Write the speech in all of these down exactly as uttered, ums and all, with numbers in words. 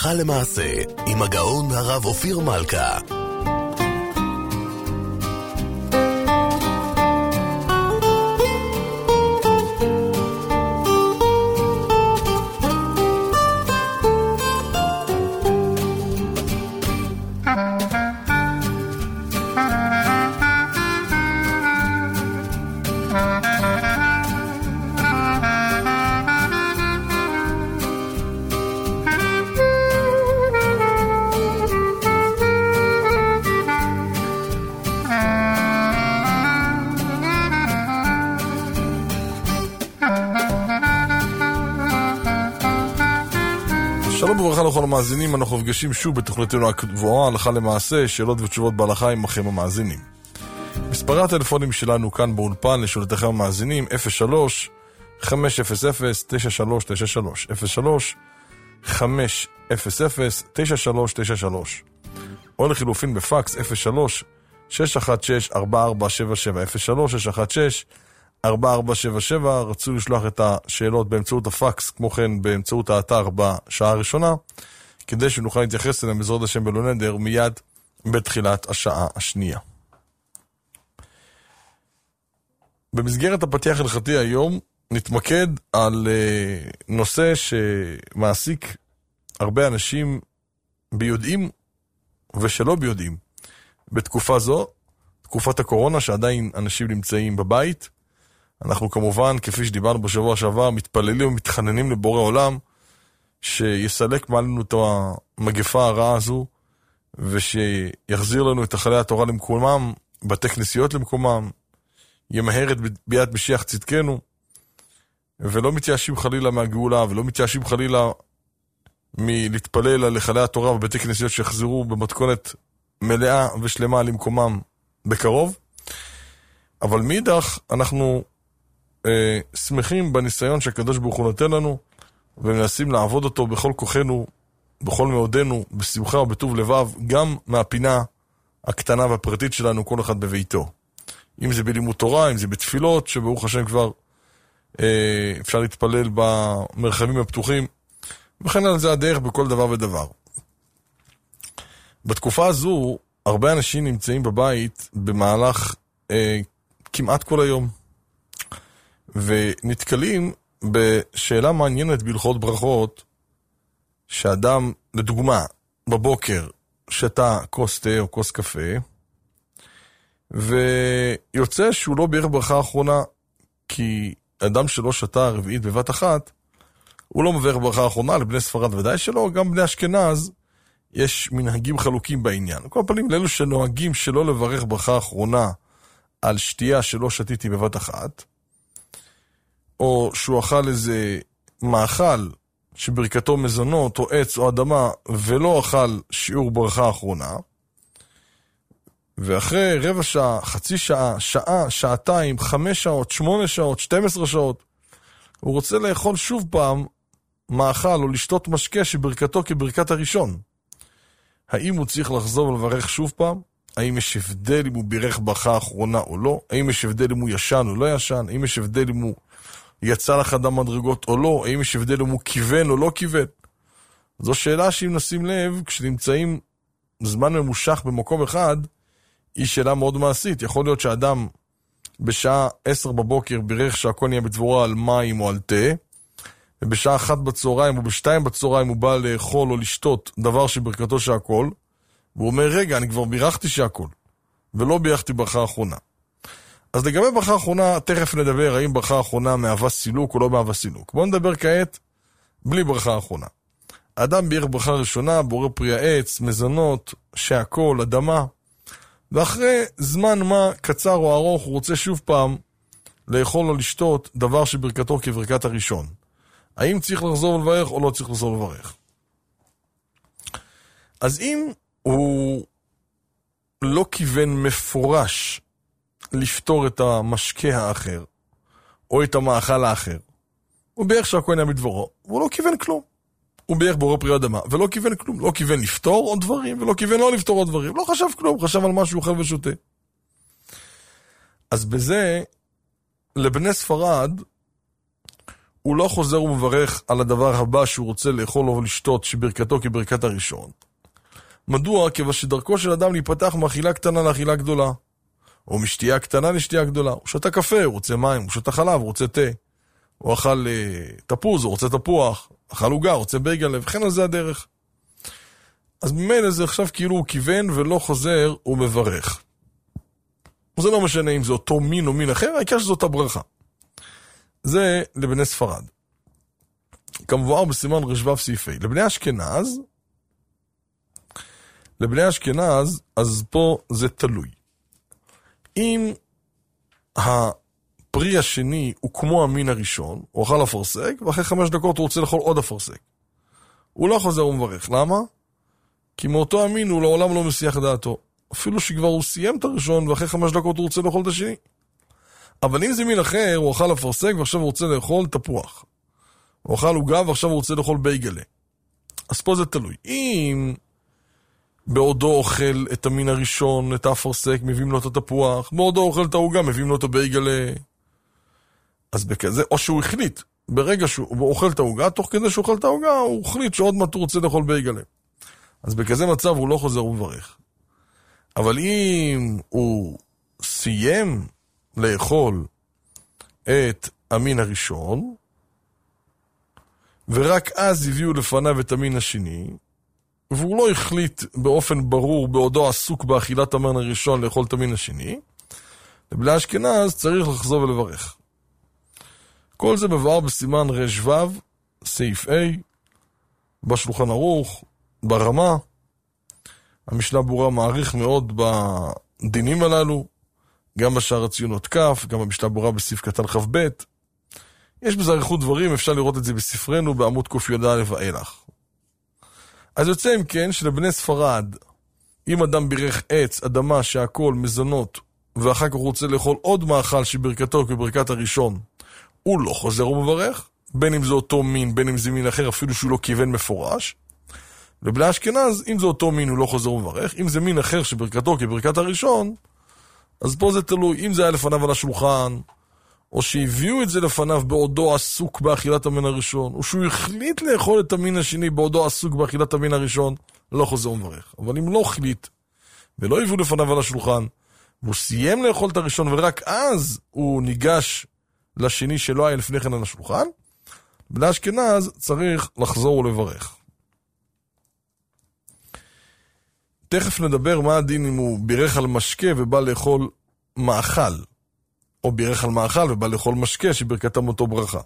הלכה למעשה, עם הגאון הרב אופיר מלכה. שלום וברכה לכל המאזינים, אנחנו נפגשים שוב בתוכניתנו הקבועה, הלכה למעשה, שאלות ותשובות בהלכה עם לכם המאזינים. מספרי הטלפונים שלנו כאן באולפן לשאלותיכם המאזינים, אפס שלוש חמש אפס אפס תשע שלוש תשע שלוש, אפס שלוש חמש אפס אפס תשע שלוש תשע שלוש, או לחילופין בפקס אפס שלוש שש אחת שש ארבע ארבע שבע שבע, אפס שלוש שש אחת שש ארבע ארבע שבע שבע. רצו לשלוח את השאלות באמצעות הפקס, כמו כן באמצעות האתר בשעה הראשונה, כדי שנוכל להתייחס אליהם בעזרת השם בלא נדר מיד בתחילת השעה השנייה. במסגרת הפתיח הלכתי היום נתמקד על uh, נושא שמעסיק הרבה אנשים ביודעים ושלא ביודעים בתקופה זו, תקופת הקורונה, שעדיין אנשים נמצאים בבית. אנחנו כמובן, כפי שדיברנו בשבוע שעבר, מתפללים ומתחננים לבורא עולם שיסלק מעלינו את המגפה הרעה הזו, ושיחזיר לנו את החלי התורה למקומם, בתי כנסיות למקומם, ימהר את ביד משיח צדקנו, ולא מתייאשים חלילה מהגאולה, ולא מתייאשים חלילה מלהתפלל על חלי התורה ובתי כנסיות שיחזרו במתכונת מלאה ושלמה למקומם בקרוב. אבל מאידך אנחנו אה, שמחים בניסיון שהקדוש ברוך הוא נותן לנו, ומנסים לעבוד אותו בכל כוחנו, בכל מאודנו, בשמחה ובטוב לבב, גם מהפינה הקטנה והפרטית שלנו, כל אחד בביתו. אם זה בלימוד תורה, אם זה בתפילות, שברוך השם כבר אה, אפשר להתפלל במרחבים הפתוחים, וכן על זה הדרך בכל דבר ודבר. בתקופה הזו, הרבה אנשים נמצאים בבית במהלך אה, כמעט כל היום, ונתקלים בשאלה מעניינת בהלכות ברכות, שאדם, לדוגמה, בבוקר שתה כוס תה או כוס קפה, ויוצא שהוא לא בירך ברכה האחרונה, כי אדם שלא שתה רביעית בבת אחת, הוא לא מברך ברכה האחרונה. לבני ספרד ודאי שלא, גם בני אשכנז יש מנהגים חלוקים בעניין. כל הפנים, לאלו שנוהגים שלא לברך ברכה האחרונה על שתייה שלא שתיתי בבת אחת, או שהוא אכל איזה מאכל שברכתו מזונות או עץ או אדמה, ולא אכל שיעור ברכה האחרונה, ואחרי רבע שעה, חצי שעה, שעה, שעתיים, חמש שעות, שמונה שעות, שתים עשרה שעות, הוא רוצה לאכול שוב פעם מאכל או לשתות משקה שברכתו כברכת הראשון. האם הוא צריך לחזור ולברך שוב פעם? האם יש הבדל אם הוא בירך ברכה האחרונה או לא? האם יש הבדל אם הוא ישן או לא ישן? האם יש הבדל אם הוא יצא לחדם מדרגות או לא? האם יש הבדל אם הוא כיוון או לא כיוון? זו שאלה שאם נשים לב, כשנמצאים זמן ממושך במקום אחד, היא שאלה מאוד מעשית. יכול להיות שאדם בשעה עשר בבוקר בירך שהכל נהיה בדבורה על מים או על תה, ובשעה אחת בצהריים או בשתיים בצהריים הוא בא לאכול או לשתות דבר שברכתו שהכל, והוא אומר, רגע, אני כבר בירכתי שהכל, ולא בירכתי ברכה האחרונה. אז לגבי ברכה האחרונה, תכף נדבר האם ברכה האחרונה מהווה סילוק או לא מהווה סילוק. בואו נדבר כעת בלי ברכה האחרונה. האדם בירך ברכה ראשונה, בורא פרי העץ, מזונות, שהכל, אדמה, ואחרי זמן מה קצר או ארוך הוא רוצה שוב פעם לאכול או לשתות דבר שברכתו כברכת הראשון. האם צריך לחזור ולברך או לא צריך לחזור ולברך? אז אם הוא לא כיוון מפורש לפתור את המשקה האחר או את המאכל האחר, הוא בירך שהכל נהיה בדברו, והוא לא כיוון כלום. הוא בירך בורא פרי אדמה ולא כיוון כלום, לא כיוון לפתור עוד דברים ולא כיוון לא לפתור עוד דברים, לא חשב כלום, חשב על מה שהוא אוכל ושותה. אז בזה לבני ספרד הוא לא חוזר ומברך על הדבר הבא שהוא רוצה לאכול או לשתות, שברכתו כברכת הראשון. מדוע? כיוון שדרכו של אדם להיפתח מאכילה קטנה לאכילה גדולה, או משתייה קטנה לשתייה גדולה. הוא שתה קפה, הוא רוצה מים, הוא שתה חלב, הוא רוצה תה. הוא אכל uh, תפוז, הוא רוצה תפוח, אכל עוגה, הוא רוצה בייגלה, וכן על זה הדרך. אז ממילא זה עכשיו כאילו הוא כיוון ולא חוזר ומברך. זה לא משנה אם זה אותו מין או מין אחר, העיקר שזאת הברכה. זה לבני ספרד. כמבואר בסימן רשב"ב סעיף ה'. לבני אשכנז, לבני אשכנז, אז פה זה תלוי. אם הפרי השני הוא כמו המין הראשון, הוא אכל אפרסק, ואחרי חמש דקות הוא רוצה לאכול עוד אפרסק. הוא לא חוזר ומברך. למה? כי מאותו המין הוא לעולם לא מסיח דעתו. אפילו שכבר הוא סיים את הראשון, ואחרי חמש דקות הוא רוצה לאכול את השני. אבל אם זה מין אחר, הוא אכל אפרסק, ועכשיו הוא רוצה לאכול תפוח. הוא אכל עוגה, ועכשיו הוא רוצה לאכול בייגלה. אז פה זה תלוי. אם בעודו אוכל את המין הראשון, את האפרסק, מביאים לו את התפוח, בעודו אוכל את העוגה, מביאים לו את הבייגלה. אז בכזה, או שהוא החליט, ברגע שהוא אוכל את העוגה, תוך כדי שהוא אוכל את העוגה, הוא החליט שעוד מעט הוא רוצה לאכול בייגלה. אז בכזה מצב הוא לא חוזר ומברך. אבל אם הוא סיים לאכול את המין הראשון, ורק אז הביאו לפניו את המין השני, והוא לא החליט באופן ברור בעודו עסוק באכילת המין הראשון לאכול את המין השני, לבני אשכנז צריך לחזור ולברך. כל זה מבואר בסימן רשב"ב סעיף ה' בשולחן ערוך, ברמה. המשנה ברורה מעריך מאוד בדינים הללו, גם בשער הציונות כף, גם במשנה ברורה בסעיף קטן כ"ב. יש בזה אריכות דברים, אפשר לראות את זה בספרנו בעמוד ק"יא ואילך. אז יוצא אם כן שלבני ספרד, אם אדם בירך עץ, אדמה, שהכל, מזונות, ואחר כך הוא רוצה לאכול עוד מאכל שברכתו כברכת הראשון, הוא לא חוזר ומברך, בין אם זה אותו מין, בין אם זה מין אחר, אפילו שהוא לא כיוון מפורש. לבני אשכנז, אם זה אותו מין, הוא לא חוזר ומברך. אם זה מין אחר שברכתו כברכת הראשון, אז פה זה תלוי. אם זה היה לפניו על השולחן, או שהביאו את זה לפניו בעודו עסוק באכילת המין הראשון, או שהוא החליט לאכול את המין השני בעודו עסוק באכילת המין הראשון, לא חוזר ומברך. אבל אם לא החליט, ולא הביאו לפניו על השולחן, והוא סיים לאכול את הראשון, ורק אז הוא ניגש לשני שלא היה לפני כן על השולחן, בני אשכנז צריך לחזור ולברך. תכף נדבר מה הדין אם הוא בירך על משקה ובא לאכול מאכל, או בירך על מאכל ובא לאכול משקה שברכתם אותו ברכה.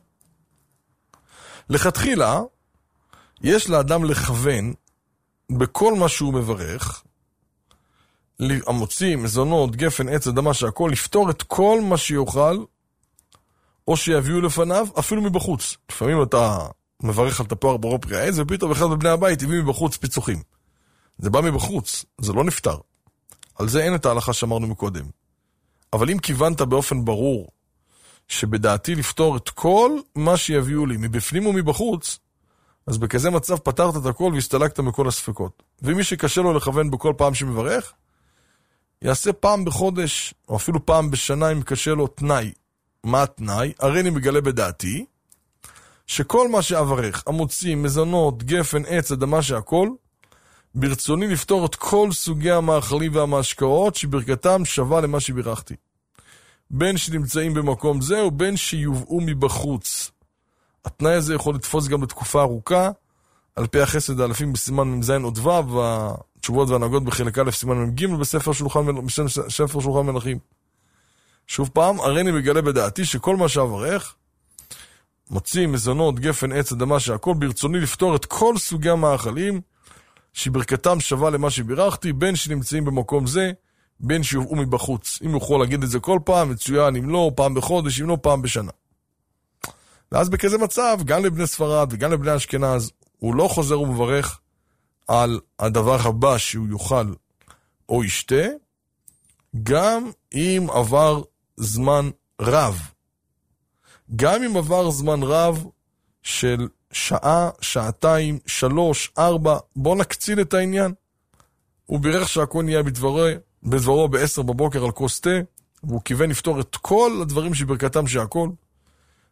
לכתחילה, יש לאדם לכוון בכל מה שהוא מברך, המוציא, מזונות, גפן, עץ, אדמה, שהכל, לפתור את כל מה שיוכל, או שיביאו לפניו, אפילו מבחוץ. לפעמים אתה מברך על תפוח ברור פרי העץ, ופתאום אחד מבני הבית הביא מבחוץ פיצוחים. זה בא מבחוץ, זה לא נפטר. על זה אין את ההלכה שאמרנו מקודם. אבל אם כיוונת באופן ברור, שבדעתי לפתור את כל מה שיביאו לי, מבפנים ומבחוץ, אז בכזה מצב פתרת את הכל והסתלקת מכל הספקות. ומי שקשה לו לכוון בכל פעם שמברך, יעשה פעם בחודש, או אפילו פעם בשנה אם קשה לו תנאי. מה התנאי? הרי אני מגלה בדעתי, שכל מה שאברך, המוציא, מזונות, גפן, עץ, אדמה שהכל, ברצוני לפתור את כל סוגי המאכלים והמשקאות שברכתם שווה למה שבירכתי. בין שנמצאים במקום זה ובין שיובאו מבחוץ. התנאי הזה יכול לתפוס גם לתקופה ארוכה, על פי החסד האלפים בסימן ממזיין עוד ו' והתשובות והנהגות בחלק א' סימן ממג' בספר שולחן, בספר שולחן מלכים. שוב פעם, הרי אני מגלה בדעתי שכל מה שאברך, מוציא, מזונות, גפן, עץ, אדמה שהכל, ברצוני לפתור את כל סוגי המאכלים שברכתם שווה למה שבירכתי, בין שנמצאים במקום זה, בין שיובאו מבחוץ. אם יוכל להגיד את זה כל פעם, מצוין, אם לא, פעם בחודש, אם לא, פעם בשנה. ואז בכזה מצב, גם לבני ספרד וגם לבני אשכנז, הוא לא חוזר ומברך על הדבר הבא שהוא יאכל או ישתה, גם אם עבר זמן רב. גם אם עבר זמן רב של שעה, שעתיים, שלוש, ארבע, בוא נקציל את העניין. הוא בירך שהכל נהיה בדברו, בדברו בעשר בבוקר על כוס תה, והוא כיוון לפתור את כל הדברים שברכתם שהכל,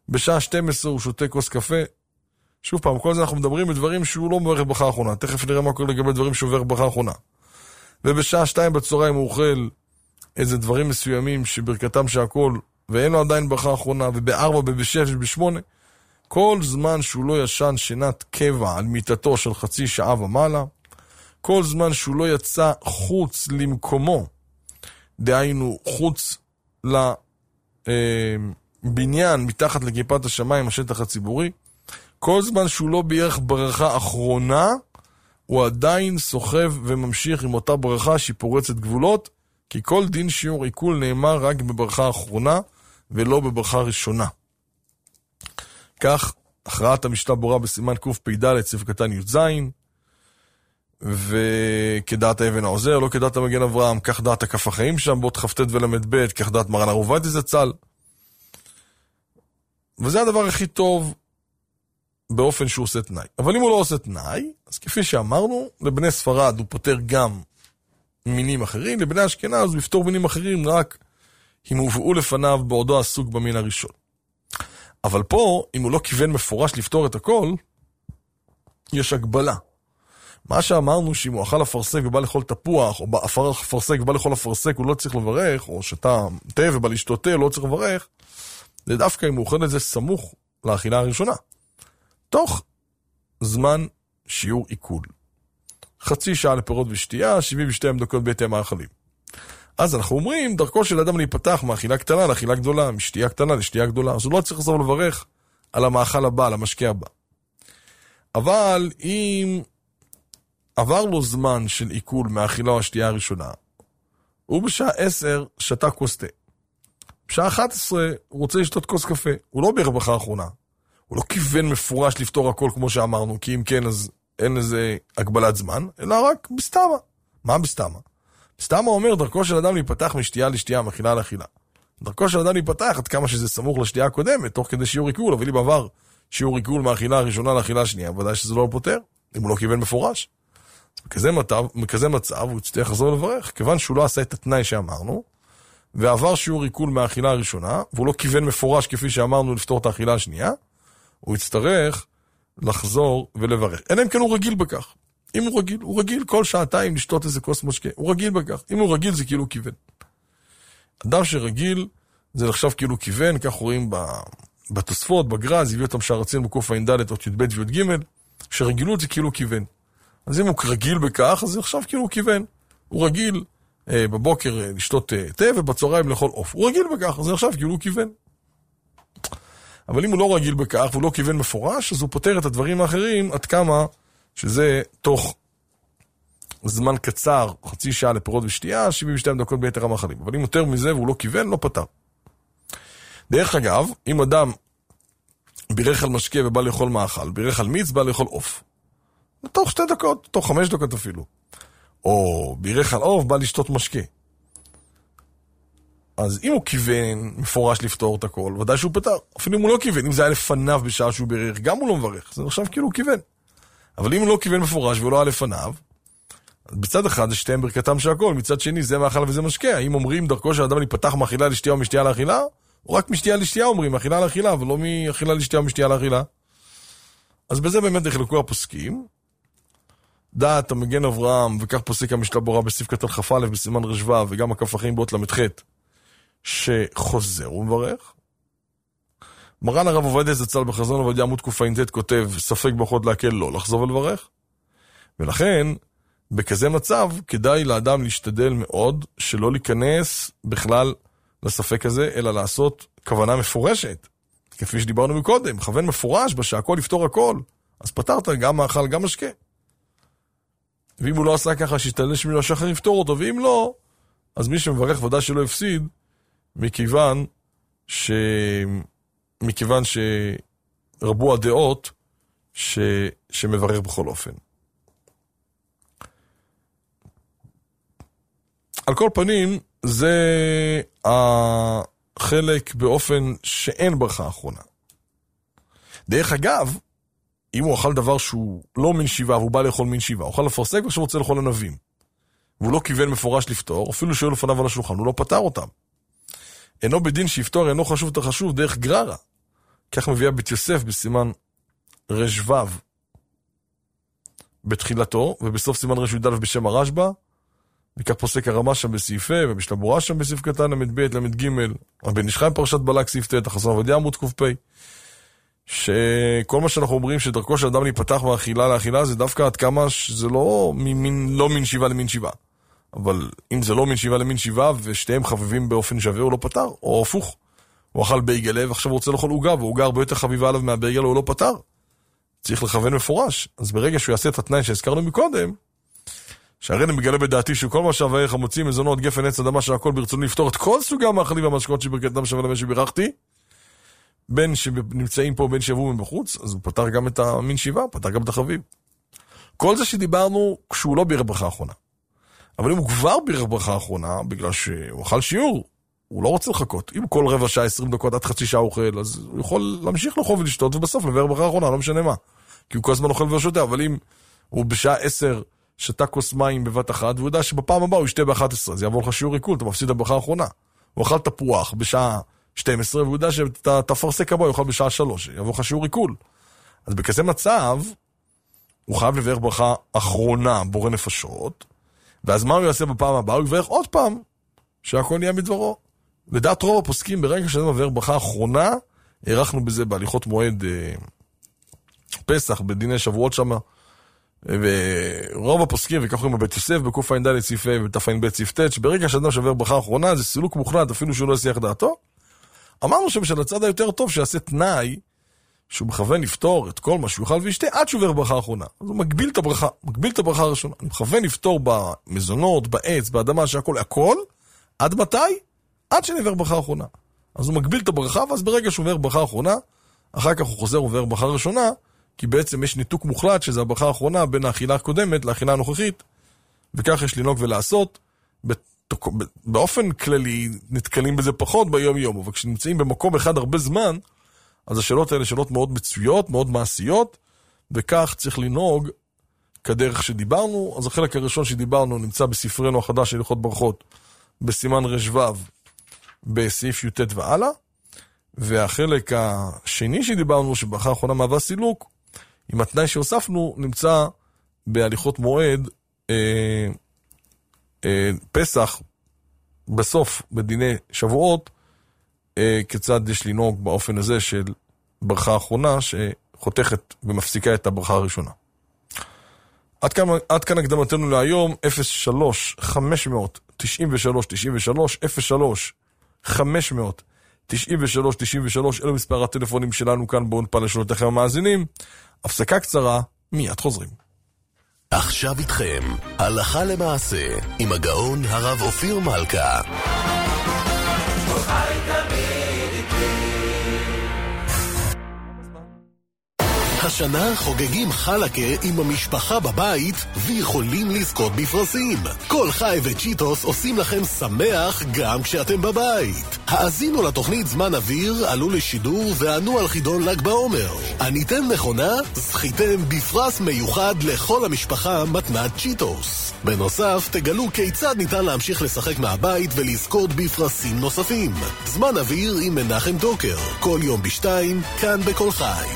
בשעה שתים עשרה הוא שותה כוס קפה. שוב פעם, כל זה אנחנו מדברים בדברים שהוא לא מברך ברכה האחרונה. תכף נראה מה קורה לגבי דברים שהוא מברך ברכה האחרונה. ובשעה שתיים בצהריים הוא אוכל איזה דברים מסוימים שברכתם שהכל, ואין לו עדיין ברכה האחרונה, ובארבע, ובשש, ובשמונה. כל זמן שהוא לא ישן שינת קבע על מיטתו של חצי שעה ומעלה, כל זמן שהוא לא יצא חוץ למקומו, דהיינו חוץ לבניין מתחת לכיפת השמיים, השטח הציבורי, כל זמן שהוא לא בערך ברכה אחרונה, הוא עדיין סוחב וממשיך עם אותה ברכה שהיא פורצת גבולות, כי כל דין שיעור עיכול נאמר רק בברכה האחרונה, ולא בברכה ראשונה. כך, הכרעת המשנה ברורה בסימן קפ"ד סעיף קטן י"ז, וכדעת האבן העוזר, לא כדעת המגן אברהם, כך דעת הכף החיים שם, באות כ"ט ולמד ב', כך דעת מרן הרב עובדיה זצ"ל. וזה הדבר הכי טוב באופן שהוא עושה תנאי. אבל אם הוא לא עושה תנאי, אז כפי שאמרנו, לבני ספרד הוא פותר גם מינים אחרים, לבני אשכנז הוא יפתור מינים אחרים רק אם הובאו לפניו בעודו עסוק במין הראשון. אבל פה, אם הוא לא כיוון מפורש לפתור את הכל, יש הגבלה. מה שאמרנו שאם הוא אכל אפרסק ובא לאכול תפוח, או אפר אפרסק ובא לאכול אפרסק הוא לא צריך לברך, או שתה תה ובא לשתות תה, לא צריך לברך, זה דווקא אם הוא אוכל את זה סמוך לאכילה הראשונה. תוך זמן שיעור עיכול. חצי שעה לפירות ושתייה, שבעים ושתיים דקות בהתאם האכלים. אז אנחנו אומרים, דרכו של אדם להיפתח מאכילה קטנה לאכילה גדולה, משתייה קטנה לשתייה גדולה, אז הוא לא צריך לחזור לברך על המאכל הבא, על המשקה הבא. אבל אם עבר לו זמן של עיכול מהאכילה או השתייה הראשונה, הוא בשעה עשר שתה כוס תה. בשעה אחת עשרה הוא רוצה לשתות כוס קפה, הוא לא ברכה האחרונה. הוא לא כיוון מפורש לפתור הכל כמו שאמרנו, כי אם כן אז אין איזה הגבלת זמן, אלא רק בסתמה. מה בסתמה? בסתמה אומר דרכו של אדם להיפתח משתייה לשתייה, מאכילה לאכילה. דרכו של אדם להיפתח עד כמה שזה סמוך לשתייה הקודמת, תוך כדי שיעור עיכול, אבל לי בעבר שיעור עיכול מהאכילה הראשונה לאכילה השנייה, ודאי שזה לא פותר, אם הוא לא כיוון מפורש. בכזה מצב, בכזה מצב הוא יצטרך לחזור לברך, כיוון שהוא לא עשה את התנאי שאמרנו, ועבר שיעור עיכול מהאכילה הראשונה, והוא לא כיוון מפורש כפי שאמרנו לפתור את האכילה השנייה, הוא יצטרך לחזור ולברך. אין אם כן הוא רגיל בכך. אם הוא רגיל, הוא רגיל כל שעתיים לשתות איזה כוס משקה. הוא רגיל בכך. אם הוא רגיל זה כאילו כיוון. אדם שרגיל זה נחשב כאילו כיוון, כך רואים בתוספות, בגרז, הביא אותם שהרצים בקוף ע"ד או י"ב וי"ג, שרגילות זה כאילו כיוון. אז אם הוא רגיל בכך, אז זה נחשב כאילו כיוון. הוא רגיל אה, בבוקר אה, לשתות אה, תה ובצהריים לאכול עוף. הוא רגיל בכך, אז זה נחשב כאילו כיוון. אבל אם הוא לא רגיל בכך והוא לא כיוון מפורש, אז הוא פותר את הדברים האחרים עד כמה שזה תוך זמן קצר, חצי שעה לפירות ושתייה, שבעים ושתיים דקות ביתר המאכלים. אבל אם יותר מזה והוא לא כיוון, לא פתר. דרך אגב, אם אדם בירך על משקה ובא לאכול מאכל, בירך על מיץ, בא לאכול עוף. תוך שתי דקות, תוך חמש דקות אפילו. או בירך על עוף, בא לשתות משקה. אז אם הוא כיוון מפורש לפתור את הכל, ודאי שהוא פתר. אפילו אם הוא לא כיוון, אם זה היה לפניו בשעה שהוא בירך, גם הוא לא מברך. זה נחשב כאילו הוא כיוון. אבל אם הוא לא כיוון מפורש והוא לא היה לפניו, בצד אחד זה שתיהם ברכתם של הכל, מצד שני זה מאכל וזה משקה. אם אומרים דרכו של אדם להיפתח מאכילה לשתייה או משתייה לאכילה, או רק משתייה לשתייה אומרים, מאכילה לאכילה, ולא מאכילה לשתייה או משתייה לאכילה. אז בזה באמת נחלקו הפוסקים. דעת המגן אברהם, וכך פוסק המשנה ברורה בסעיף קטן כ"א בסימן רשווה, וגם הכף החיים באות למ"ח, שחוזר ומברך. מרן הרב עובדיה זצ"ל בחזון עובדיה עמוד קע"ט כותב, ספק ברכות להקל לא לחזור ולברך. ולכן, בכזה מצב, כדאי לאדם להשתדל מאוד שלא להיכנס בכלל לספק הזה, אלא לעשות כוונה מפורשת. כפי שדיברנו מקודם, כוון מפורש בשהכל יפתור הכל, אז פתרת גם מאכל, גם משקה. ואם הוא לא עשה ככה, שישתדל שמינו השחר יפתור אותו, ואם לא, אז מי שמברך ודאי שלא יפסיד, מכיוון ש... מכיוון שרבו הדעות ש... שמברך בכל אופן. על כל פנים, זה החלק באופן שאין ברכה האחרונה. דרך אגב, אם הוא אכל דבר שהוא לא מין שיבה, והוא בא לאכול מין שיבה, הוא אוכל לפרסק ועכשיו רוצה לאכול ענבים, והוא לא כיוון מפורש לפתור, אפילו שהיו לפניו על השולחן, הוא לא פתר אותם. אינו בדין שיפתור, אינו חשוב את החשוב דרך גררה. כך מביאה בית יוסף בסימן רשבב בתחילתו, ובסוף סימן רש"ד בשם הרשב"א, וכך פוסק הרמ"ש שם בסעיף ה' ובשלבורה שם בסעיף קטן למד ב' למד ג', הבן איש חיים פרשת בלק סעיף ט', החסון עובדיה עמוד ק"פ, שכל מה שאנחנו אומרים שדרכו של אדם להיפתח מאכילה לאכילה, זה דווקא עד כמה שזה לא מין, לא מין שיבה למין שיבה. אבל אם זה לא מין שיבה למין שיבה, ושתיהם חביבים באופן שווה, הוא לא פתר, או הפוך. הוא אכל בייגלה, ועכשיו הוא רוצה לאכול עוגה, והעוגה הרבה יותר חביבה עליו מהבייגלה, הוא לא פתר. צריך לכוון מפורש. אז ברגע שהוא יעשה את התנאי שהזכרנו מקודם, שהרי אני מגלה בדעתי שכל מה שווה ערך המוצאים, מזונות, גפן, עץ, אדמה, שהכל ברצוני לפתור את כל סוגי המאכלים והמשקאות שברכתם שווה למה שבירכתי, בין שנמצאים פה, בין שיבואו מבחוץ, אז הוא פתר גם את המין שיבה, פתר גם את החביב. כל זה שדיברנו כשהוא לא בירך ברכה האחרונה. אבל אם הוא כבר בירך ברכה האחרונה, בגלל שהוא אכל שיעור, הוא לא רוצה לחכות. אם כל רבע שעה, עשרים דקות, עד חצי שעה אוכל, אז הוא יכול להמשיך לאכול ולשתות, ובסוף לבירך ברכה האחרונה, לא משנה מה. כי הוא כל הזמן אוכל ושותה, אבל אם הוא בשעה עשר שתה כוס מים בבת אחת, והוא יודע שבפעם הבאה הוא ישתה ב-אחת עשרה, זה יעבור לך שיעור עיכול, אתה מפסיד הברכה האחרונה. הוא אכל תפוח בשעה שתים עשרה, והוא יודע שאתה תפרסק הבא, הוא יאכל בשעה שלוש, יעבור לך שיעור עיכול. אז בכזה מצב, הוא חייב לברך ברכה אחרונה, בורא נפשות, ואז מה הוא יעשה בפעם הבאה? הוא יברך עוד פעם, שהכל נהיה מדברו. לדעת רוב הפוסקים, ברגע שזה מברך ברכה אחרונה, הערכנו בזה בהליכות מועד אה, פסח, בדיני שבועות שמה, ורוב הפוסקים, וכך אומרים בבית יוסף, בקוף עין ד' סעיף ה' ובתף עין ב' סעיף ט', שברגע שאדם שבר ברכה אחרונה, זה סילוק מוחלט, אפילו שהוא לא יסיח דעתו. אמרנו שם של הצד היותר טוב, שיעשה תנאי, שהוא מכוון לפתור את כל מה שהוא יאכל וישתה, עד שהוא עבר ברכה האחרונה. אז הוא מגביל את הברכה, מגביל את הברכה הראשונה. אני מכוון לפתור במזונות, בעץ, באדמה, שהכל, הכל, עד מתי? עד שנעבר ברכה האחרונה. אז הוא מגביל את הברכה, ואז ברגע שהוא עבר ברכה האחרונה, אחר כך הוא חוזר ועבר ברכה הראשונה, כי בעצם יש ניתוק מוחלט, שזה הברכה האחרונה, בין האכילה הקודמת לאכילה הנוכחית, וכך יש לנהוג ולעשות. באופן כללי, נתקלים בזה פחות ביום יום, אבל כשנמצאים במקום אחד הרבה זמן, אז השאלות האלה שאלות מאוד מצויות, מאוד מעשיות, וכך צריך לנהוג כדרך שדיברנו. אז החלק הראשון שדיברנו נמצא בספרנו החדש של הלכות ברכות, בסימן רשבב, בסעיף י"ט ועלה, והחלק השני שדיברנו, שברכה האחרונה מהווה סילוק, עם התנאי שהוספנו, נמצא בהליכות מועד אה, אה, פסח, בסוף, בדיני שבועות, אה, כיצד יש לנהוג באופן הזה של ברכה האחרונה, שחותכת ומפסיקה את הברכה הראשונה. עד כאן, עד כאן הקדמתנו להיום, אפס שלוש חמש תשעים ושלוש תשעים ושלוש, אפס שלוש חמש תשעים ושלוש תשעים ושלוש, אלו מספר הטלפונים שלנו כאן באולפן לשאלותיכם המאזינים. הפסקה קצרה, מיד חוזרים. עכשיו איתכם, הלכה למעשה, עם הגאון הרב אופיר מלכה. השנה חוגגים חלקה עם המשפחה בבית ויכולים לזכות בפרסים. כל חי וצ'יטוס עושים לכם שמח גם כשאתם בבית. האזינו לתוכנית זמן אוויר, עלו לשידור וענו על חידון ל"ג בעומר. עניתם נכונה, זכיתם בפרס מיוחד לכל המשפחה מתנת צ'יטוס. בנוסף, תגלו כיצד ניתן להמשיך לשחק מהבית ולזכות בפרסים נוספים. זמן אוויר עם מנחם דוקר, כל יום בשתיים, כאן בכל חי.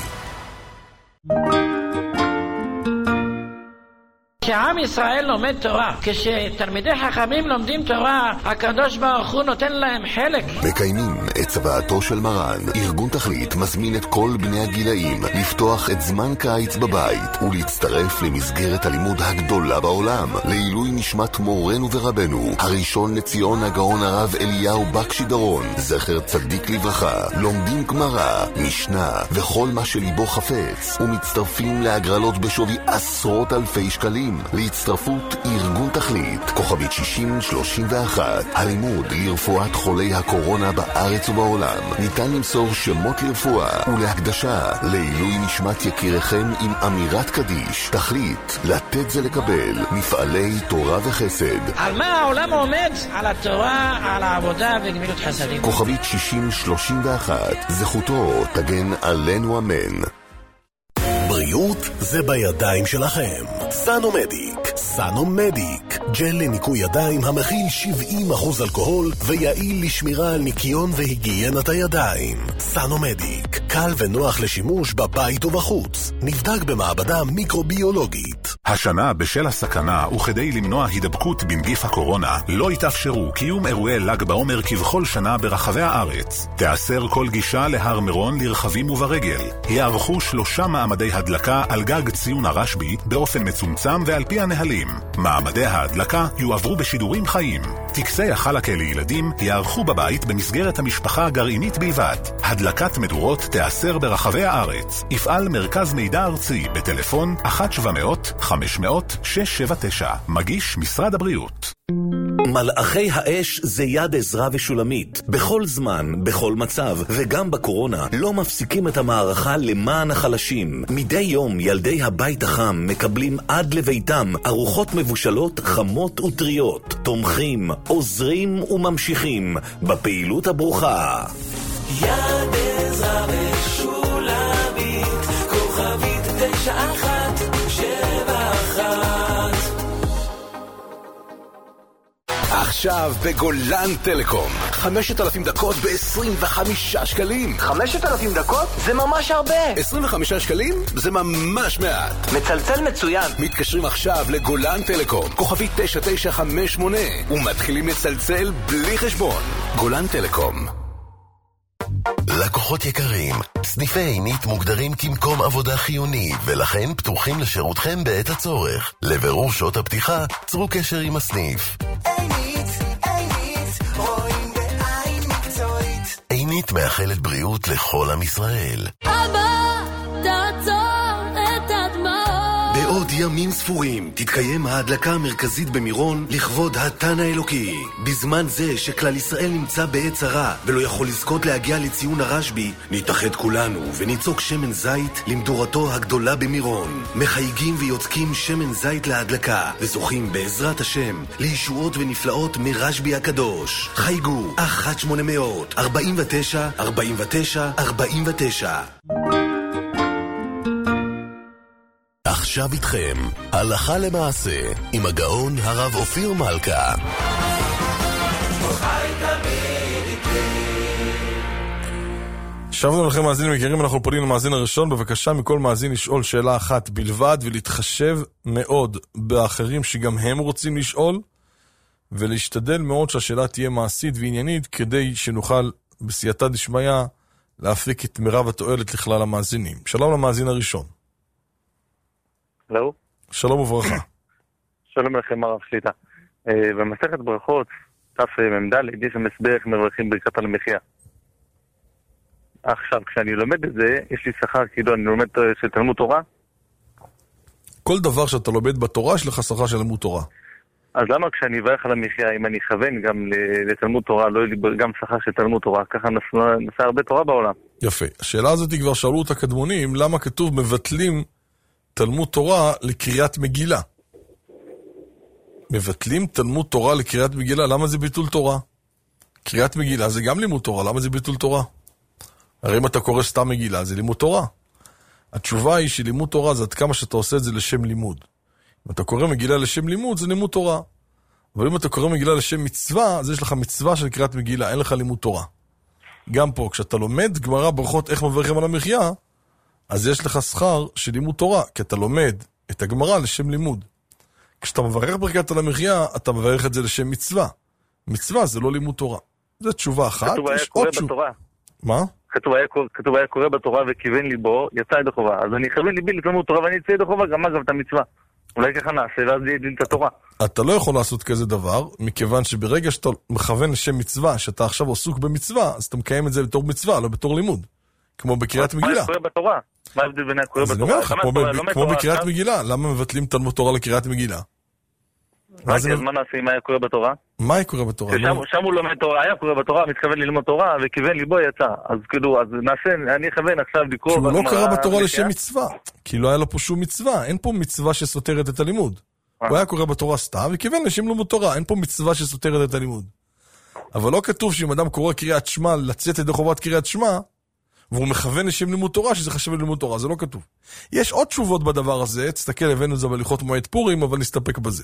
כשעם ישראל לומד תורה, כשתלמידי חכמים לומדים תורה, הקדוש ברוך הוא נותן להם חלק. מקיימים את צוואתו של מרן. ארגון תכלית מזמין את כל בני הגילאים לפתוח את זמן קיץ בבית ולהצטרף למסגרת הלימוד הגדולה בעולם, לעילוי נשמת מורנו ורבנו הראשון לציון הגאון הרב אליהו בקשי דרון, זכר צדיק לברכה. לומדים גמרא, משנה וכל מה שליבו חפץ, ומצטרפים להגרלות בשווי עשרות אלפי שקלים. להצטרפות ארגון תכלית, כוכבית שישים שלושים ואחת. הלימוד לרפואת חולי הקורונה בארץ ובעולם. ניתן למסור שמות לרפואה ולהקדשה לעילוי נשמת יקיריכם עם אמירת קדיש. תכלית, לתת זה לקבל. מפעלי תורה וחסד. על מה העולם עומד? על התורה, על העבודה וגמילות חסדים. כוכבית שישים שלושים ואחת. זכותו תגן עלינו אמן. בריאות זה בידיים שלכם. סנומדיק. סנומדיק. ג'ל לניקוי ידיים המכיל שבעים אחוז אלכוהול ויעיל לשמירה על ניקיון והיגיינת הידיים. סנומדיק. קל ונוח לשימוש בבית ובחוץ. נבדק במעבדה מיקרוביולוגית. השנה בשל הסכנה וכדי למנוע הידבקות בנגיף הקורונה לא יתאפשרו קיום אירועי ל"ג בעומר כבכל שנה ברחבי הארץ. תאסר כל גישה להר מירון לרכבים וברגל. יערכו שלושה מעמדי הדלקה על גג ציון הרשב"י באופן מצומצם ועל פי הנהלים. מעמדי ההדלקה יועברו בשידורים חיים. טקסי החלקה לילדים יערכו בבית במסגרת המשפחה הגרעינית בלבד. הדלקת מדורות תאסר ברחבי הארץ. יפעל מרכז מידע ארצי בטלפון אחת שבע מאות חמש מאות שש שבע תשע. מגיש משרד הבריאות. מלאכי האש זה יד עזרא ושולמית. בכל זמן, בכל מצב, וגם בקורונה, לא מפסיקים את המערכה למען החלשים. מדי יום ילדי הבית החם מקבלים עד לביתם ארוחות מבושלות חמות וטריות. תומכים, עוזרים וממשיכים בפעילות הברוכה. יד עזרא ושולמית, כוכבית תשע אחת שבע אחת. עכשיו בגולן טלקום חמשת אלפים דקות ב-עשרים וחמישה שקלים. חמשת אלפים דקות? זה ממש הרבה. עשרים וחמישה שקלים? זה ממש מעט. מצלצל מצוין. מתקשרים עכשיו לגולן טלקום כוכבי תשע תשע חמש שמונה ומתחילים לצלצל בלי חשבון. גולן טלקום. לקוחות יקרים, סניפי עינית מוגדרים כמקום עבודה חיוני ולכן פתוחים לשירותכם בעת הצורך. לבירור שעות הפתיחה, צרו קשר עם הסניף. עינית, עינית, רואים בעין מקצועית. עינית מאחלת בריאות לכל עם ישראל. אבא, תעצור את הדמעות. בעוד ימים ספורים תתקיים ההדלקה המרכזית במירון לכבוד התן האלוקי. בזמן זה שכלל ישראל נמצא בעת צרה ולא יכול לזכות להגיע לציון הרשב"י, נתאחד כולנו וניצוק שמן זית למדורתו הגדולה במירון. מחייגים ויוצקים שמן זית להדלקה וזוכים בעזרת השם לישועות ונפלאות מרשב"י הקדוש. חייגו אחת שמונה מאות ארבעים ותשע ארבעים ותשע ארבעים ותשע. עכשיו איתכם, הלכה למעשה, עם הגאון הרב אופיר מלכה. שבנו לכם מאזינים יקרים, אנחנו פונים למאזין הראשון. בבקשה מכל מאזין לשאול שאלה אחת בלבד ולהתחשב מאוד באחרים שגם הם רוצים לשאול, ולהשתדל מאוד שהשאלה תהיה מעשית ועניינית כדי שנוכל בסייעתא דשמיא להפיק את מרב התועלת לכלל המאזינים. שלום למאזין הראשון. לא? שלום וברכה. שלום לכם הרב שליטה. במסכת ברכות תמ"ד יש מסבר איך מברכים ברכת על המחיה. עכשיו כשאני לומד את זה יש לי שכר כאילו אני לומד של תלמוד תורה. כל דבר שאתה לומד בתורה יש לך שכר של תלמוד תורה. אז למה כשאני אברך על המחיה אם אני אכוון גם לתלמוד תורה לא יהיה לי גם שכר של תלמוד תורה? ככה נעשה הרבה תורה בעולם. יפה. השאלה הזאת כבר שאלו אותה קדמונים, למה כתוב מבטלים תלמוד תורה לקריאת מגילה? מבטלים תלמוד תורה לקריאת מגילה, למה זה ביטול תורה? קריאת מגילה זה גם לימוד תורה, למה זה ביטול תורה? הרי אם אתה קורא סתם מגילה זה לימוד תורה. התשובה היא שלימוד תורה זה עד כמה שאתה עושה את זה לשם לימוד. אם אתה קורא מגילה לשם לימוד זה לימוד תורה. אבל אם אתה קורא מגילה לשם מצווה, אז יש לך מצווה של קריאת מגילה, אין לך לימוד תורה. גם פה, כשאתה לומד גמרא ברכות איך מברכים על המחיה, אז יש לך שכר של לימוד תורה, כי אתה לומד את הגמרא לשם לימוד. כשאתה מברך ברכת על המחיה, אתה מברך את זה לשם מצווה. מצווה זה לא לימוד תורה. זו תשובה אחת. כתוב היה קורא בתורה. מה? כתוב היה, כתוב היה קורא בתורה וכיוון ליבו, יצא ידי חובה. אז אני אכוון ליבי לתלמוד תורה ואני אצא ידי חובה, גם אגב את המצווה. אולי ככה נעשה, ואז יהיה דין את התורה. אתה לא יכול לעשות כזה דבר, מכיוון שברגע שאתה מכוון לשם מצווה, שאתה עכשיו עסוק במצווה, אז אתה מקיים את זה לתור מצווה, לא בתור לימוד. כמו בקריאת מגילה. מה קורא בתורה? מה ההבדל בין הקורא בתורה? אז אני אומר לך, כמו בקריאת מגילה, למה מבטלים תלמוד תורה לקריאת מגילה? אז מה נעשה אם היה קורא בתורה? מה היה קורא בתורה? שם הוא לומד תורה, היה קורא בתורה, מתכוון ללמוד תורה, וכיוון ליבו יצא. אז כאילו, אז נעשה, אני אכוון עכשיו לקרוא... כי הוא לא קרא בתורה לשם מצווה. כי לא היה לו פה שום מצווה. אין פה מצווה שסותרת את הלימוד. הוא היה קורא בתורה סתם, וכיוון לשם לימוד תורה. אין פה מצווה שסותרת את הלימוד. אבל לא כתוב שאם אדם קורא קריאת שמע, לצאת ידי חובת קריאת שמע, והוא מכוון לשם לימוד תורה, שזה חשב ללימוד תורה. זה לא כתוב. יש עוד תשובות בדבר הזה. תסתכל, הבאנו את זה בהליכות מועד פורים, אבל נסתפק בזה.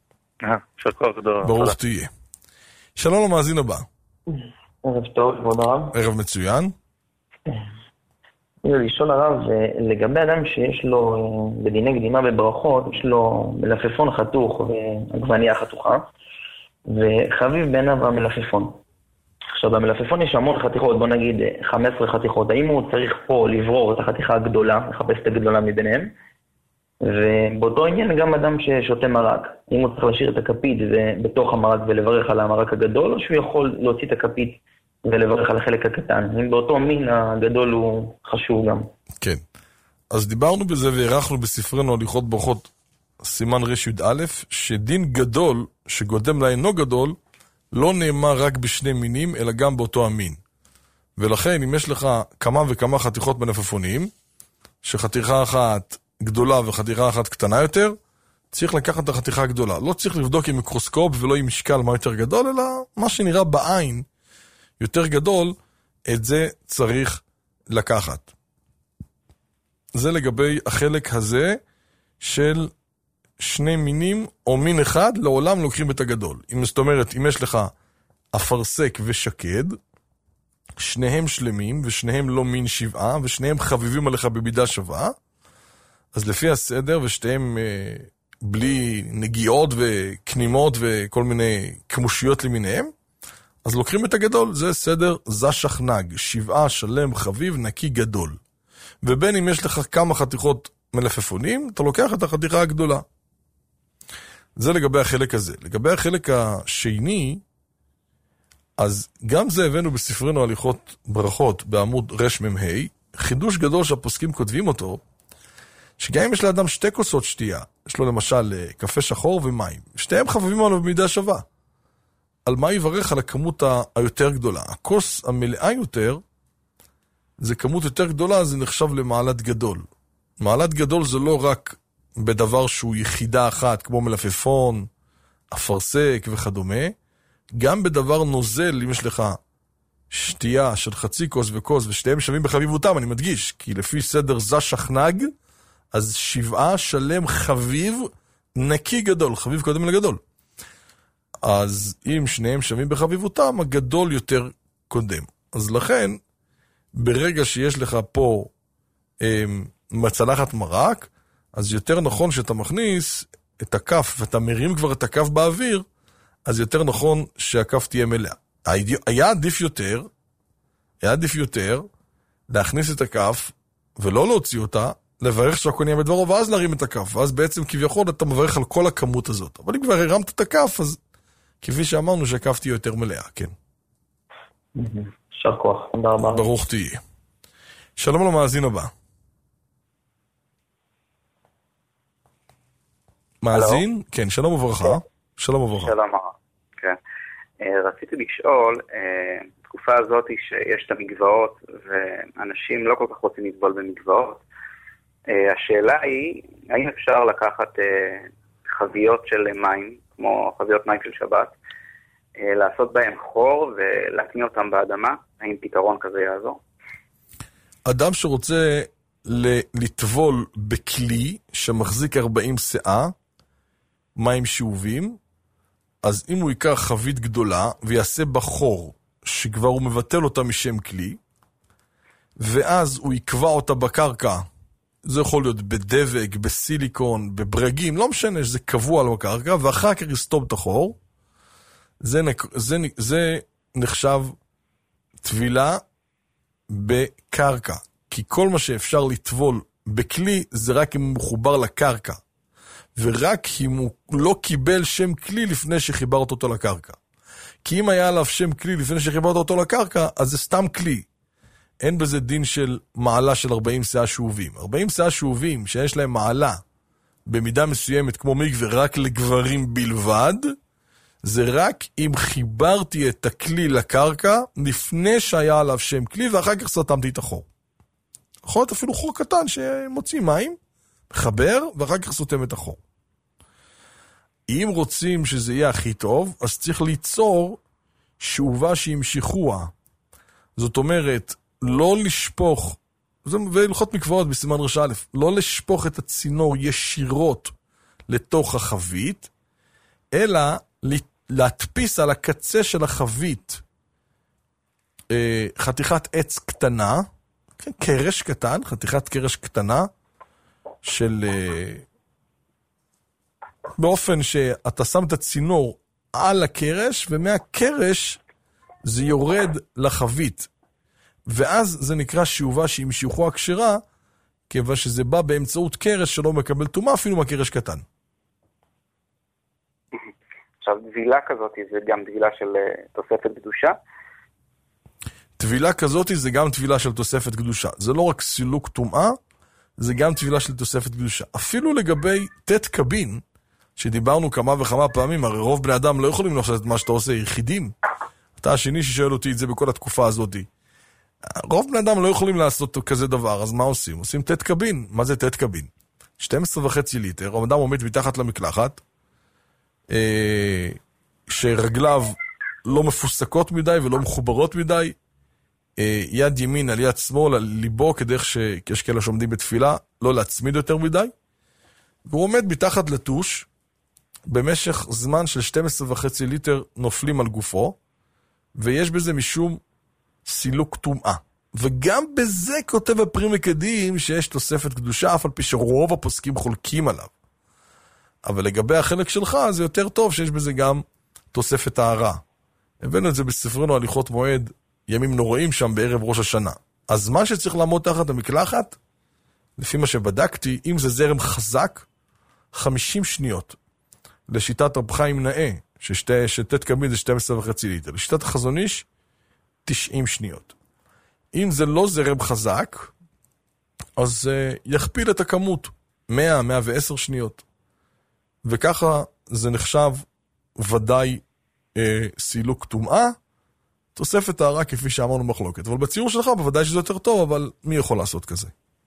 ברוך תהיה. שלום למאזין הבא. ערב טוב, כבוד הרב. ערב מצוין. לשאול הרב, לגבי אדם שיש לו, בדיני קדימה בברכות, יש לו מלפפון חתוך ועגבניה חתוכה, וחביב בעיניו המלפפון. עכשיו, במלפפון יש המון חתיכות, בוא נגיד חמש עשרה חתיכות. האם הוא צריך פה לברור את החתיכה הגדולה, לחפש את הגדולה מביניהם? ובאותו עניין גם אדם ששותה מרק, אם הוא צריך להשאיר את הכפית בתוך המרק ולברך על המרק הגדול, או שהוא יכול להוציא את הכפית ולברך על החלק הקטן. אם באותו מין הגדול הוא חשוב גם. כן. אז דיברנו בזה והערכנו בספרנו הליכות ברכות סימן רש י' א', שדין גדול שגודם לאינו גדול, לא נאמר רק בשני מינים, אלא גם באותו המין. ולכן, אם יש לך כמה וכמה חתיכות מלפפונים, שחתיכה אחת גדולה וחתיכה אחת קטנה יותר, צריך לקחת את החתיכה הגדולה. לא צריך לבדוק עם מיקרוסקופ ולא עם משקל מה יותר גדול, אלא מה שנראה בעין יותר גדול, את זה צריך לקחת. זה לגבי החלק הזה של שני מינים או מין אחד, לעולם לוקחים את הגדול. אם זאת אומרת, אם יש לך אפרסק ושקד, שניהם שלמים ושניהם לא מין שבעה, ושניהם חביבים עליך במידה שווה, אז לפי הסדר, ושתיהם אה, בלי נגיעות וקנימות וכל מיני כמושיות למיניהם, אז לוקחים את הגדול. זה סדר זשך נג, שבעה שלם חביב נקי גדול. ובין אם יש לך כמה חתיכות מלפפונים, אתה לוקח את החתיכה הגדולה. זה לגבי החלק הזה. לגבי החלק השני, אז גם זה הבאנו בספרנו הליכות ברכות בעמוד רש מ"ה, חידוש גדול שהפוסקים כותבים אותו, שגם אם יש לאדם שתי כוסות שתייה, יש לו למשל קפה שחור ומים, שתיהם חביבים עליו במידה שווה. על מה יברך? על הכמות היותר גדולה. הכוס המלאה יותר, זה כמות יותר גדולה, זה נחשב למעלת גדול. מעלת גדול זה לא רק בדבר שהוא יחידה אחת, כמו מלפפון, אפרסק וכדומה, גם בדבר נוזל, אם יש לך שתייה של חצי כוס וכוס, ושתיהם שווים בחביבותם, אני מדגיש, כי לפי סדר זשך נג, אז שבעה שלם חביב נקי גדול, חביב קודם לגדול. אז אם שניהם שווים בחביבותם, הגדול יותר קודם. אז לכן, ברגע שיש לך פה אמ, מצלחת מרק, אז יותר נכון שאתה מכניס את הכף, ואתה מרים כבר את הכף באוויר, אז יותר נכון שהכף תהיה מלאה. היה עדיף יותר, היה עדיף יותר, להכניס את הכף, ולא להוציא אותה, לברך שהכל נהיה בדברו, ואז להרים את הכף, ואז בעצם כביכול אתה מברך על כל הכמות הזאת. אבל אם כבר הרמת את הכף, אז כפי שאמרנו שהכף תהיה יותר מלאה, כן. שר כוח, תודה רבה. ברוך תהיה. שלום למאזין הבא. מאזין? כן, שלום וברכה. שלום וברכה. שלום הרב. כן. רציתי לשאול, בתקופה הזאת שיש את המגבעות, ואנשים לא כל כך רוצים לטבול במגבעות, השאלה היא, האם אפשר לקחת חביות של מים, כמו חביות מים של שבת, לעשות בהם חור ולהטמין אותם באדמה? האם פתרון כזה יעזור? אדם שרוצה לטבול בכלי שמחזיק ארבעים שאה, מים שאובים, אז אם הוא ייקח חבית גדולה ויעשה בה חור, שכבר הוא מבטל אותה משם כלי, ואז הוא יקבע אותה בקרקע, זה יכול להיות בדבק, בסיליקון, בברגים, לא משנה שזה קבוע על הקרקע, ואחר כך יסתום את החור, זה, זה, זה נחשב טבילה בקרקע. כי כל מה שאפשר לטבול בכלי, זה רק אם הוא מחובר לקרקע. ורק אם הוא לא קיבל שם כלי לפני שחיברת אותו לקרקע. כי אם היה עליו שם כלי לפני שחיברת אותו לקרקע, אז זה סתם כלי. אין בזה דין של מעלה של ארבעים שאה שאובים. ארבעים שאה שאובים שיש להם מעלה במידה מסוימת כמו מקווה רק לגברים בלבד, זה רק אם חיברתי את הכלי לקרקע לפני שהיה עליו שם כלי ואחר כך סתמתי את החור. יכול להיות אפילו חור קטן שמוציא מים, מחבר ואחר כך סותם את החור. אם רוצים שזה יהיה הכי טוב, אז צריך ליצור שאובה שימשכוה. זאת אומרת, לא לשפוך, זה והלכות מקוואות בסימן רש א', לא לשפוך את הצינור ישירות לתוך החבית, אלא להדפיס על הקצה של החבית חתיכת עץ קטנה, כן, קרש קטן, חתיכת קרש קטנה, של... באופן שאתה שם את הצינור על הקרש, ומהקרש זה יורד לחבית. ואז זה נקרא שיובה שהיא משיוכו הכשרה, כיוון שזה בא באמצעות קרש שלא מקבל טומאה, אפילו מהקרש קטן. עכשיו, טבילה כזאת זה גם טבילה של תוספת קדושה? טבילה כזאת זה גם טבילה של תוספת קדושה. זה לא רק סילוק טומאה, זה גם טבילה של תוספת קדושה. אפילו לגבי תת קבין, שדיברנו כמה וכמה פעמים, הרי רוב בני אדם לא יכולים לעשות את מה שאתה עושה, יחידים. אתה השני ששואל אותי את זה בכל התקופה הזאת. רוב בני אדם לא יכולים לעשות כזה דבר, אז מה עושים? עושים תת קבין. מה זה תת קבין? שתים עשרה וחצי ליטר, אדם עומד מתחת למקלחת, אה, שרגליו לא מפוסקות מדי ולא מחוברות מדי, אה, יד ימין על יד שמאל, על ליבו, כדרך שיש כאלה שעומדים בתפילה, לא להצמיד יותר מדי, והוא עומד מתחת לטוש, במשך זמן של שתים עשרה וחצי ליטר נופלים על גופו, ויש בזה משום סילוק טומאה. וגם בזה כותב הפרי מקדים שיש תוספת קדושה, אף על פי שרוב הפוסקים חולקים עליו. אבל לגבי החלק שלך, זה יותר טוב שיש בזה גם תוספת טהרה. הבאנו את זה בספרנו הליכות מועד, ימים נוראים שם בערב ראש השנה. הזמן שצריך לעמוד תחת המקלחת, לפי מה שבדקתי, אם זה זרם חזק, חמישים שניות. לשיטת רב חיים נאה, שתת קבין זה שתים עשרה וחצי ליטר. לשיטת החזון איש, תשעים שניות. אם זה לא זרם חזק, אז uh, יכפיל את הכמות, מאה, מאה ועשר שניות. וככה זה נחשב ודאי uh, סילוק טומאה, תוספת טהרה כפי שאמרנו מחלוקת. אבל בציור שלך בוודאי שזה יותר טוב, אבל מי יכול לעשות כזה?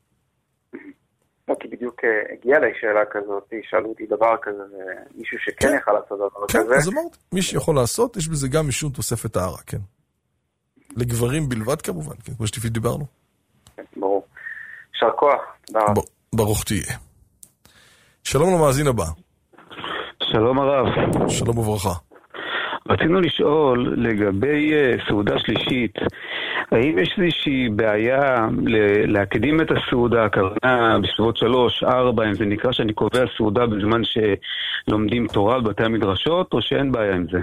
לא, כי בדיוק הגיעה לי שאלה כזאת, שאלו אותי דבר כזה, מישהו שכן כן. יכול לעשות דבר כן, כזה. כן, אז אמרת, מי שיכול לעשות, יש בזה גם משום תוספת טהרה, כן. לגברים בלבד כמובן, כן, כמו שתפי דיברנו. כן, ברור. שר כוח, תודה רבה. ברוך תהיה. שלום למאזין הבא. שלום הרב. שלום וברכה. רצינו לשאול לגבי סעודה שלישית, האם יש איזושהי בעיה להקדים את הסעודה, הכוונה בסביבות שלוש, ארבע, אם זה נקרא שאני קובע סעודה בזמן שלומדים תורה בבתי המדרשות, או שאין בעיה עם זה?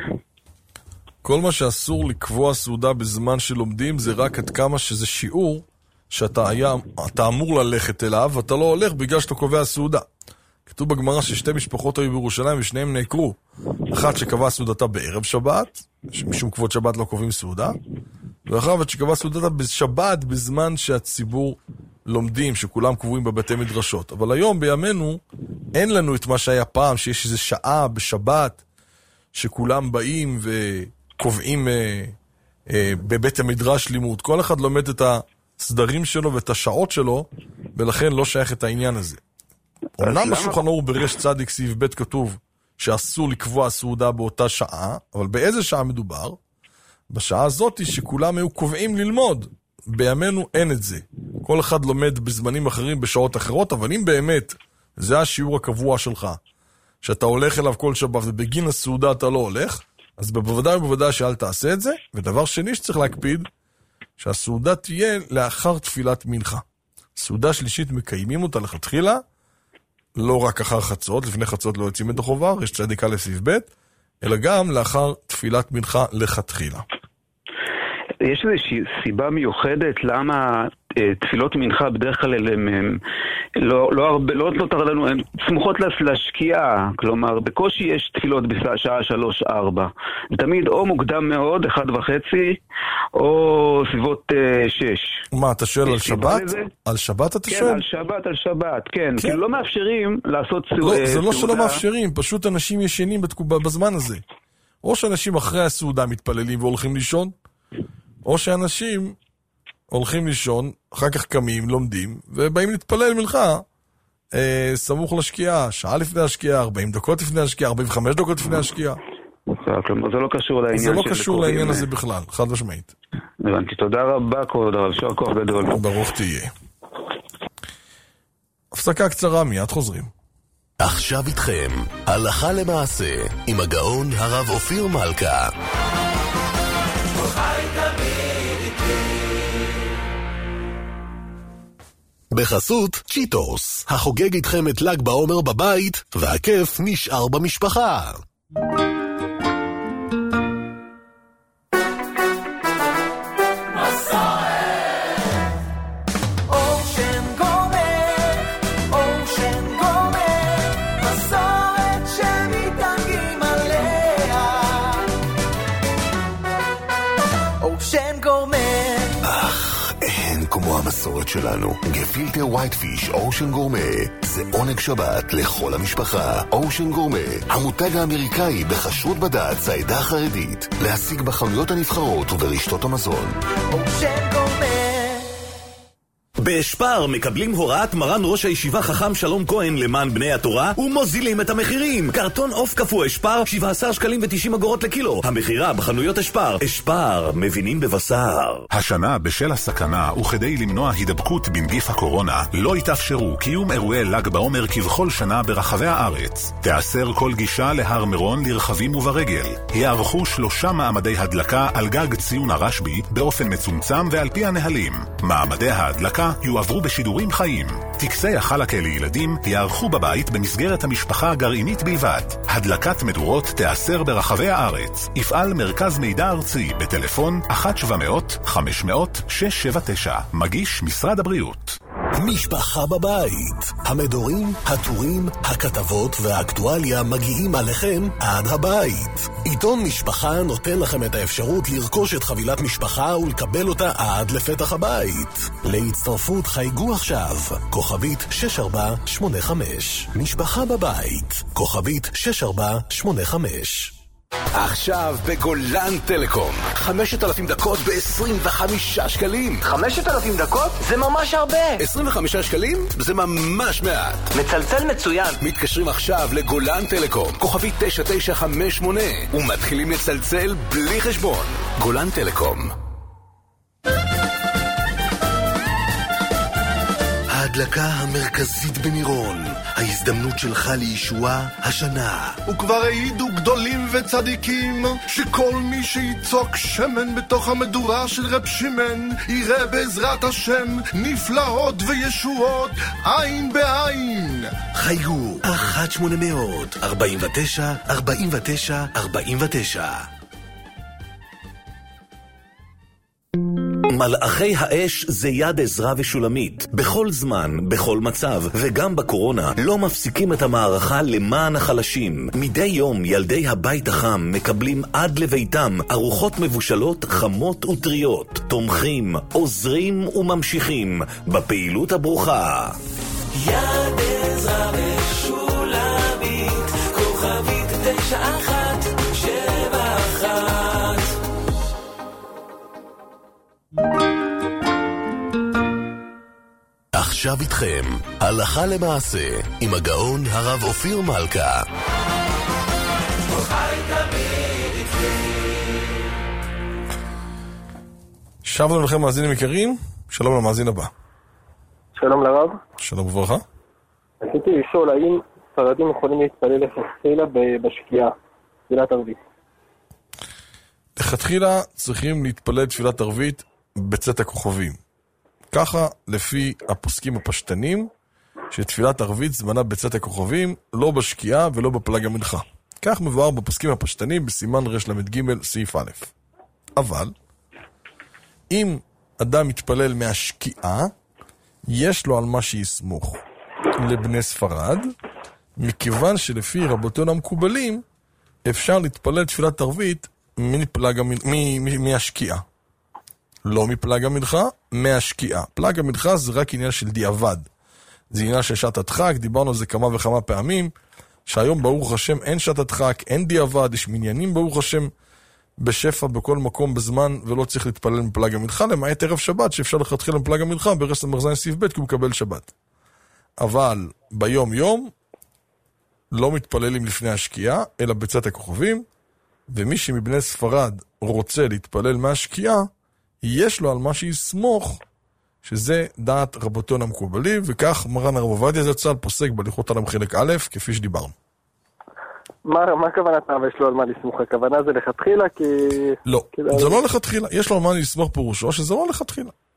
כל מה שאסור לקבוע סעודה בזמן שלומדים זה רק עד כמה שזה שיעור שאתה היה, אתה אמור ללכת אליו, ואתה לא הולך בגלל שאתה קובע סעודה. כתוב בגמרא ששתי משפחות היו בירושלים ושניהם נעקרו. אחת שקבעה סעודתה בערב שבת, שמשום כבוד שבת לא קובעים סעודה, ואחת שקבעה סעודתה בשבת בזמן שהציבור לומדים, שכולם קבועים בבתי מדרשות. אבל היום בימינו אין לנו את מה שהיה פעם, שיש איזו שעה בשבת שכולם באים וקובעים אה, אה, בבית המדרש לימוד. כל אחד לומד את הסדרים שלו ואת השעות שלו, ולכן לא שייך את העניין הזה. אומנם בשולחן ערוך ברש צדיק סעיף ב' כתוב שאסור לקבוע סעודה באותה שעה, אבל באיזה שעה מדובר? בשעה הזאת שכולם היו קובעים ללמוד. בימינו אין את זה. כל אחד לומד בזמנים אחרים, בשעות אחרות, אבל אם באמת זה השיעור הקבוע שלך, שאתה הולך אליו כל שבת ובגין הסעודה אתה לא הולך, אז בוודאי ובוודאי שאל תעשה את זה. ודבר שני שצריך להקפיד, שהסעודה תהיה לאחר תפילת מנחה. סעודה שלישית מקיימים אותה לכתחילה, לא רק אחר חצות, לפני חצות לא יוצאים את החובה, יש צדיק א' סעיף ב', אלא גם לאחר תפילת מנחה לכתחילה. יש איזושהי סיבה מיוחדת למה אה, תפילות מנחה בדרך כלל הן לא, לא, הרבה, לא, לא תראה לנו, הן סמוכות להשקיעה, כלומר בקושי יש תפילות בשעה שלוש ארבע. זה תמיד או מוקדם מאוד, אחד וחצי, או סביבות אה, שש. מה, אתה שואל על שבת? לזה? על שבת אתה כן, שואל? כן, על שבת, על שבת, כן. כן. כאילו לא מאפשרים לעשות לא, סעודה. זה לא שלא מאפשרים, פשוט אנשים ישנים בזמן הזה. או שאנשים אחרי הסעודה מתפללים והולכים לישון, או שאנשים הולכים לישון, אחר כך קמים, לומדים, ובאים להתפלל מלכה, אה, סמוך לשקיעה, שעה לפני השקיעה, ארבעים דקות לפני השקיעה, ארבעים וחמש דקות לפני השקיעה. כלומר, זה לא קשור לעניין זה לא קשור לעניין הזה בכלל, חד משמעית. הבנתי, תודה רבה, כבוד הרב, יישר כוח גדול. ברוך תהיה. הפסקה קצרה, מיד חוזרים. עכשיו איתכם, הלכה למעשה, עם הגאון הרב אופיר מלכה. בחסות צ'יטוס, החוגג איתכם את ל"ג בעומר בבית, והכיף נשאר במשפחה. כמו המסורת שלנו, גפילטר ווייט פיש אושן גורמה זה עונג שבת לכל המשפחה. אושן גורמה, המותג האמריקאי בכשרות בד"ץ העדה החרדית, להשיג בחנויות הנבחרות וברשתות המזון. אושן גורמה. באשפר מקבלים הוראת מרן ראש הישיבה חכם שלום כהן למען בני התורה ומוזילים את המחירים. קרטון עוף קפוא אשפר שבעה עשר שקלים ו-תשעים אגורות לקילו. המחירה בחנויות אשפר. אשפר, מבינים בבשר. השנה בשל הסכנה וכדי למנוע הידבקות בנגיף הקורונה לא יתאפשרו קיום אירועי ל"ג בעומר כבכל שנה ברחבי הארץ. תאסר כל גישה להר מירון לרכבים וברגל. יערכו שלושה מעמדי הדלקה על גג ציון הרשב"י באופן מצומצם ועל פי הנהלים. מעמדי ההדלקה יועברו בשידורים חיים. טקסי החלקה לילדים יערכו בבית במסגרת המשפחה הגרעינית בלבד. הדלקת מדורות תאסר ברחבי הארץ. יפעל מרכז מידע ארצי בטלפון אחת שבע מאות חמש מאות שש שבע תשע. מגיש משרד הבריאות. משפחה בבית. המדורים, הטורים, הכתבות והאקטואליה מגיעים עליכם עד הבית. עיתון משפחה נותן לכם את האפשרות לרכוש את חבילת משפחה ולקבל אותה עד לפתח הבית. להצטרפות חייגו עכשיו כוכבית שש ארבע שמונה חמש. משפחה בבית כוכבית שש ארבע שמונה חמש. עכשיו בגולן טלקום חמשת אלפים דקות ב-עשרים וחמישה שקלים. חמשת אלפים דקות? זה ממש הרבה. עשרים וחמישה שקלים? זה ממש מעט. מצלצל מצוין. מתקשרים עכשיו לגולן טלקום כוכבית תשע תשע חמש שמונה ומתחילים לצלצל בלי חשבון. גולן טלקום. ההדלקה המרכזית במירון, ההזדמנות שלך לישועה השנה. וכבר העידו גדולים וצדיקים שכל מי שיצוק שמן בתוך המדורה של רב שמעון יראה בעזרת השם נפלאות וישועות עין בעין. חייגו אחת שמונה מאות ארבעים ותשע ארבעים ותשע ארבעים ותשע. מלאכי האש זה יד עזרא ושולמית. בכל זמן, בכל מצב, וגם בקורונה, לא מפסיקים את המערכה למען החלשים. מדי יום ילדי הבית החם מקבלים עד לביתם ארוחות מבושלות חמות וטריות. תומכים, עוזרים וממשיכים בפעילות הברוכה. יד עזרא ושולמית, כוכבית תשע אחת שבע אחת. עכשיו איתכם, הלכה למעשה, עם הגאון הרב אופיר מלכה. שבנו לכם מאזינים יקרים, שלום למאזין הבא. שלום לרב. שלום וברכה. רציתי לשאול, האם ספרדים יכולים להתפלל לכתחילה בשקיעה, תפילת ערבית? לכתחילה צריכים להתפלל תפילת ערבית בצאת הכוכבים. ככה לפי הפוסקים הפשטנים, שתפילת ערבית זמנה בצאת הכוכבים, לא בשקיעה ולא בפלג המנחה. כך מבואר בפוסקים הפשטנים בסימן רש למד ג' סעיף א'. אבל, אם אדם מתפלל מהשקיעה, יש לו על מה שיסמוך לבני ספרד, מכיוון שלפי רבותינו המקובלים, אפשר להתפלל תפילת ערבית מפלג המנחה, מהשקיעה. לא מפלג המנחה, מהשקיעה. פלג המנחה זה רק עניין של דיעבד. זה עניין של שעת הדחק, דיברנו על זה כמה וכמה פעמים, שהיום ברוך השם אין שעת הדחק, אין דיעבד, יש מניינים ברוך השם בשפע בכל מקום בזמן, ולא צריך להתפלל מפלג המנחה, למעט ערב שבת שאפשר להתחיל מפלג המנחה ברס המרזיין סעיף ב' כי הוא מקבל שבת. אבל ביום יום לא מתפללים לפני השקיעה, אלא בצאת הכוכבים, ומי שמבני ספרד רוצה להתפלל מהשקיעה, יש לו על מה שיסמוך, שזה דעת רבותינו המקובלים, וכך מרן הרב עובדיה זצ"ל פוסק בהליכות עולם חלק א', כפי שדיברנו. מה, מה הכוונת יש לו על מה לסמוך? הכוונה זה לכתחילה כי... לא, כי זה לא לכתחילה. יש לו על מה לסמוך פירושו, שזה לא לכתחילה.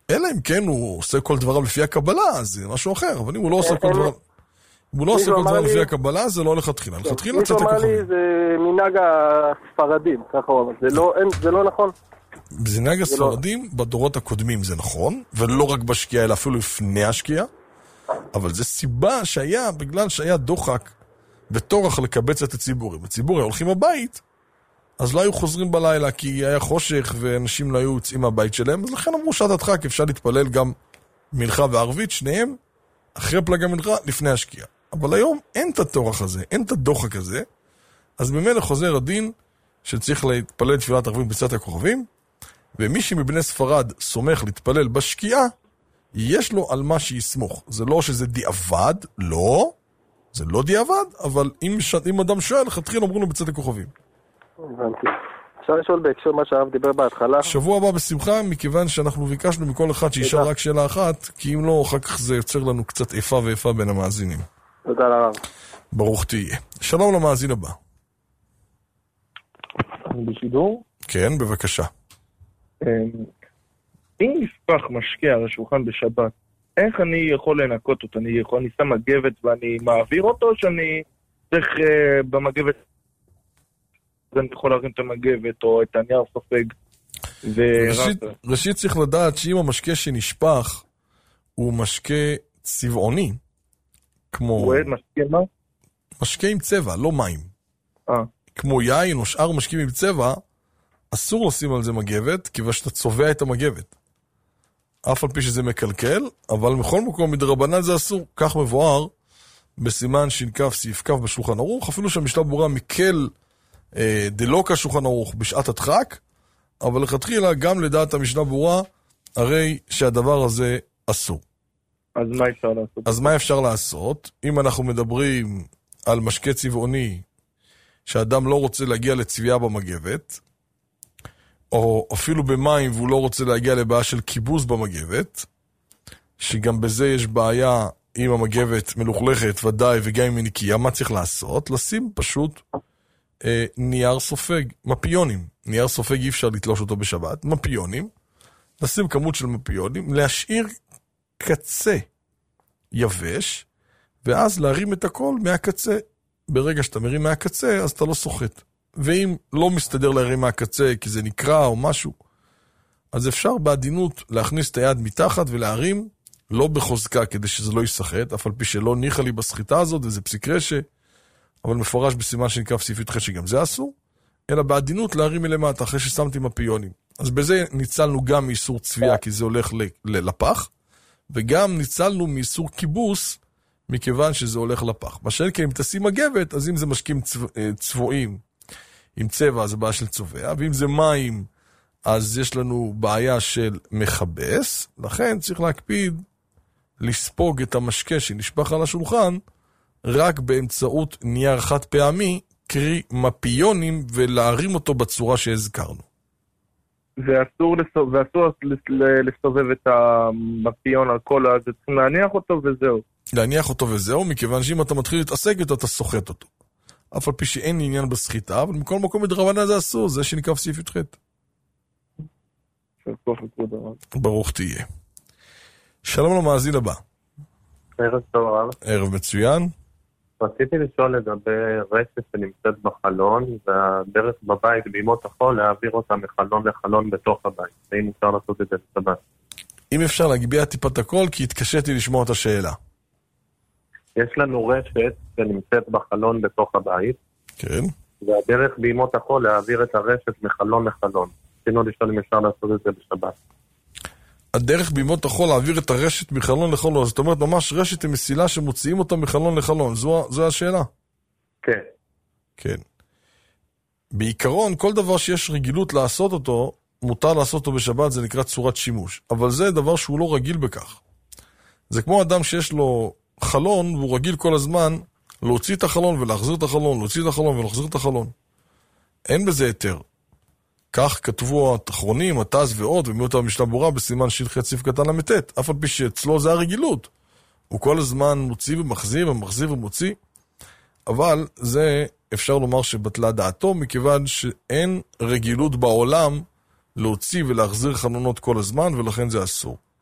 אלא אם כן הוא עושה כל דבריו לפי הקבלה, אז זה משהו אחר, אבל אם הוא לא עושה כל דבריו... אם הוא לא עושה כל דבריו לפי הקבלה, זה לא לכתחילה. לכתחילה לצאת הכוכבים. מישהו אמר לי, זה מנהג הספרדים, ככה הוא אמר. זה לא נכון? זה מנהג הספרדים בדורות הקודמים זה נכון, ולא רק בשקיעה, אלא אפילו לפני השקיעה, אבל זה סיבה שהיה, בגלל שהיה דוחק וטורח לקבץ את הציבורים. הציבורים הולכים הבית, אז לא היו חוזרים בלילה, כי היה חושך ואנשים לא היו יוצאים מהבית שלהם, אז לכן אמרו שעת הדחק, אפשר להתפלל גם מנחה וערבית, שניהם, אחרי פלגה מנחה, לפני השקיעה. אבל היום אין את התורח הזה, אין את הדוחק הזה, אז במילא חוזר הדין שצריך להתפלל תפילת ערבית בצאת הכוכבים, ומי שמבני ספרד סומך להתפלל בשקיעה, יש לו על מה שיסמוך. זה לא שזה דיעבד, לא, זה לא דיעבד, אבל אם, אם אדם שואל, חתחיל אומרים לו בצאת הכוכבים. הבנתי. אפשר לשאול בהקשר מה שהרב דיבר בהתחלה? שבוע הבא בשמחה, מכיוון שאנחנו ביקשנו מכל אחד שישאל רק שאלה אחת, כי אם לא, אחר כך זה יוצר לנו קצת איפה ואיפה בין המאזינים. תודה לרב. ברוך תהיה. שלום למאזין הבא. אני בשידור? כן, בבקשה. אם נפח משקיע על השולחן בשבת, איך אני יכול לנקות אותו? אני יכול, אני שם מגבת ואני מעביר אותו, או שאני צריך uh, במגבת, אני יכול להרים את המגבת או את הנייר סופג? ראשית, ראשית צריך לדעת שאם המשקה שנשפח הוא משקה צבעוני, כמו... הוא משקה מה? משקה עם צבע, לא מים. אה. כמו יין או שאר משקים עם צבע, אסור לשים על זה מגבת, כיוון שאתה צובע את המגבת. אף על פי שזה מקלקל, אבל בכל מקום מדרבנן זה אסור. כך מבואר בסימן שינקף סעיף כף בשולחן ערוך, אפילו שהמשנה ברורה מקל אה, דלוקה שולחן ערוך בשעת הדחק, אבל לכתחילה גם לדעת המשנה ברורה, הרי שהדבר הזה אסור. אז מה אפשר לעשות? אז מה אפשר לעשות? אם אנחנו מדברים על משקה צבעוני, שאדם לא רוצה להגיע לצביעה במגבת, או אפילו במים והוא לא רוצה להגיע לבעיה של קיבוס במגבת, שגם בזה יש בעיה אם המגבת מלוכלכת ודאי וגם אם היא נקייה, מה צריך לעשות? לשים פשוט אה, נייר סופג, מפיונים. נייר סופג אי אפשר לתלוש אותו בשבת, מפיונים, לשים כמות של מפיונים, להשאיר קצה יבש, ואז להרים את הכל מהקצה. ברגע שאתה מרים מהקצה, אז אתה לא סוחט. ואם לא מסתדר להרים מהקצה, כי זה נקרא או משהו, אז אפשר בעדינות להכניס את היד מתחת ולהרים, לא בחוזקה כדי שזה לא יסחט, אף על פי שלא ניחה לי בסחיטה הזאת, וזה פסיק רשא, אבל מפורש בסימן שנקרא סעיף י"ח שגם זה אסור, אלא בעדינות להרים מלמטה אחרי ששמתי מפיונים. אז בזה ניצלנו גם מאיסור צביעה, כי זה הולך לפח, וגם ניצלנו מאיסור כיבוס, מכיוון שזה הולך לפח. בשל כי אם תשים מגבת, אז אם זה משקים צבע, צבועים, עם צבע זה בעיה של צובע, ואם זה מים, אז יש לנו בעיה של מחבס, לכן צריך להקפיד לספוג את המשקה שנשפך על השולחן, רק באמצעות נייר חד פעמי, קרי מפיונים, ולהרים אותו בצורה שהזכרנו. ואסור, לסובב, ואסור לסובב את המפיון על כל הזה, צריכים להניח אותו וזהו. להניח אותו וזהו, מכיוון שאם אתה מתחיל להתעסק איתו, אתה סוחט אותו. אף על פי שאין עניין בסחיטה, אבל מכל מקום מדרבנן זה אסור, זה שנקרא סעיף י"ח. ברוך תהיה. שלום למאזין הבא. ערב טוב רב. ערב מצוין. רציתי לשאול לגבי רשת שנמצאת בחלון, והדרך בבית בימות החול להעביר אותה מחלון לחלון בתוך הבית. האם אפשר לעשות את זה בשבת? אם אפשר להגביה טיפת הכל, כי התקשיתי לשמוע את השאלה. יש לנו רשת שנמצאת בחלון בתוך הבית. כן. והדרך בימות החול להעביר את הרשת מחלון לחלון. רצינו לשאול אם אפשר לעשות את זה בשבת. הדרך בימות החול להעביר את הרשת מחלון לחלון, זאת אומרת ממש רשת עם מסילה שמוציאים אותה מחלון לחלון, זו, זו השאלה? כן. כן. בעיקרון, כל דבר שיש רגילות לעשות אותו, מותר לעשות אותו בשבת, זה נקרא צורת שימוש. אבל זה דבר שהוא לא רגיל בכך. זה כמו אדם שיש לו חלון, והוא רגיל כל הזמן להוציא את החלון ולהחזיר את החלון, להוציא את החלון ולהחזיר את החלון. אין בזה יותר. כך כתבו התחרונים, התז ועוד, ומיעוט המשנה ברורה בסימן ש"ח סעיף קטן למתת. אף על פי שאצלו זה הרגילות. הוא כל הזמן מוציא ומחזיר ומחזיר ומוציא. אבל זה אפשר לומר שבטלה דעתו, מכיוון שאין רגילות בעולם להוציא ולהחזיר חלונות כל הזמן, ולכן זה אסור.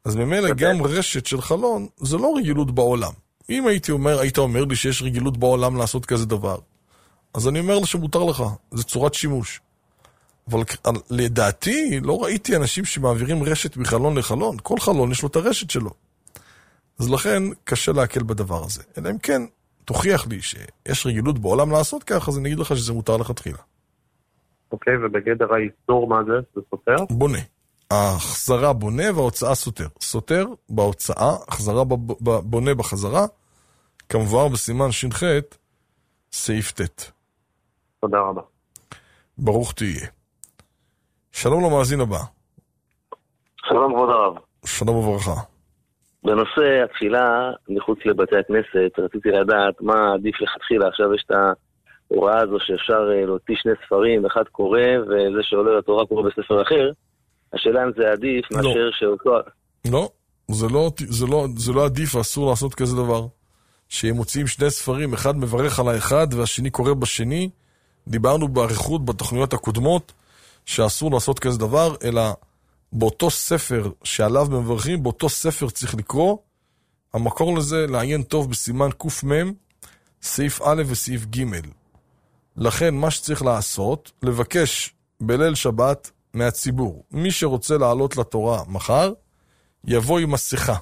אז ממילא גם רשת של חלון, זה לא רגילות בעולם. אם הייתי אומר, היית אומר לי שיש רגילות בעולם לעשות כזה דבר, אז אני אומר שמותר לך, זה צורת שימוש. אבל לדעתי, לא ראיתי אנשים שמעבירים רשת מחלון לחלון. כל חלון יש לו את הרשת שלו. אז לכן קשה להקל בדבר הזה. אלא אם כן, תוכיח לי שיש רגילות בעולם לעשות כך, אז אני אגיד לך שזה מותר לך תחילה. אוקיי, ובגדר האיסור מה זה? זה סותר? בונה. ההחזרה בונה וההוצאה סותר. סותר בהוצאה, החזרה בונה בחזרה, כמובן בסימן ש"ח, סעיף ט'. תודה רבה. ברוך תהיה. שלום למאזין הבא. שלום כבוד הרב. שלום וברכה. בנושא התפילה מחוץ לבתי הכנסת, רציתי לדעת מה עדיף לכתחילה. עכשיו יש את ההוראה הזו שאפשר להוציא שני ספרים, אחד קורא וזה שעולה לתורה קורא בספר אחר. השאלה אם זה עדיף מאשר לא. שאותו... לא, זה לא, זה לא, זה לא עדיף, אסור לעשות כזה דבר. שהם מוציאים שני ספרים, אחד מברך על האחד והשני קורא בשני. דיברנו בעריכות בתוכניות הקודמות שאסור לעשות כזה דבר, אלא באותו ספר שעליו מברכים, באותו ספר צריך לקרוא. המקור לזה לעיין טוב בסימן קמ"ם, סעיף א' וסעיף ג'. לכן מה שצריך לעשות, לבקש בליל שבת מהציבור. מי שרוצה לעלות לתורה מחר, יבוא עם מסכה.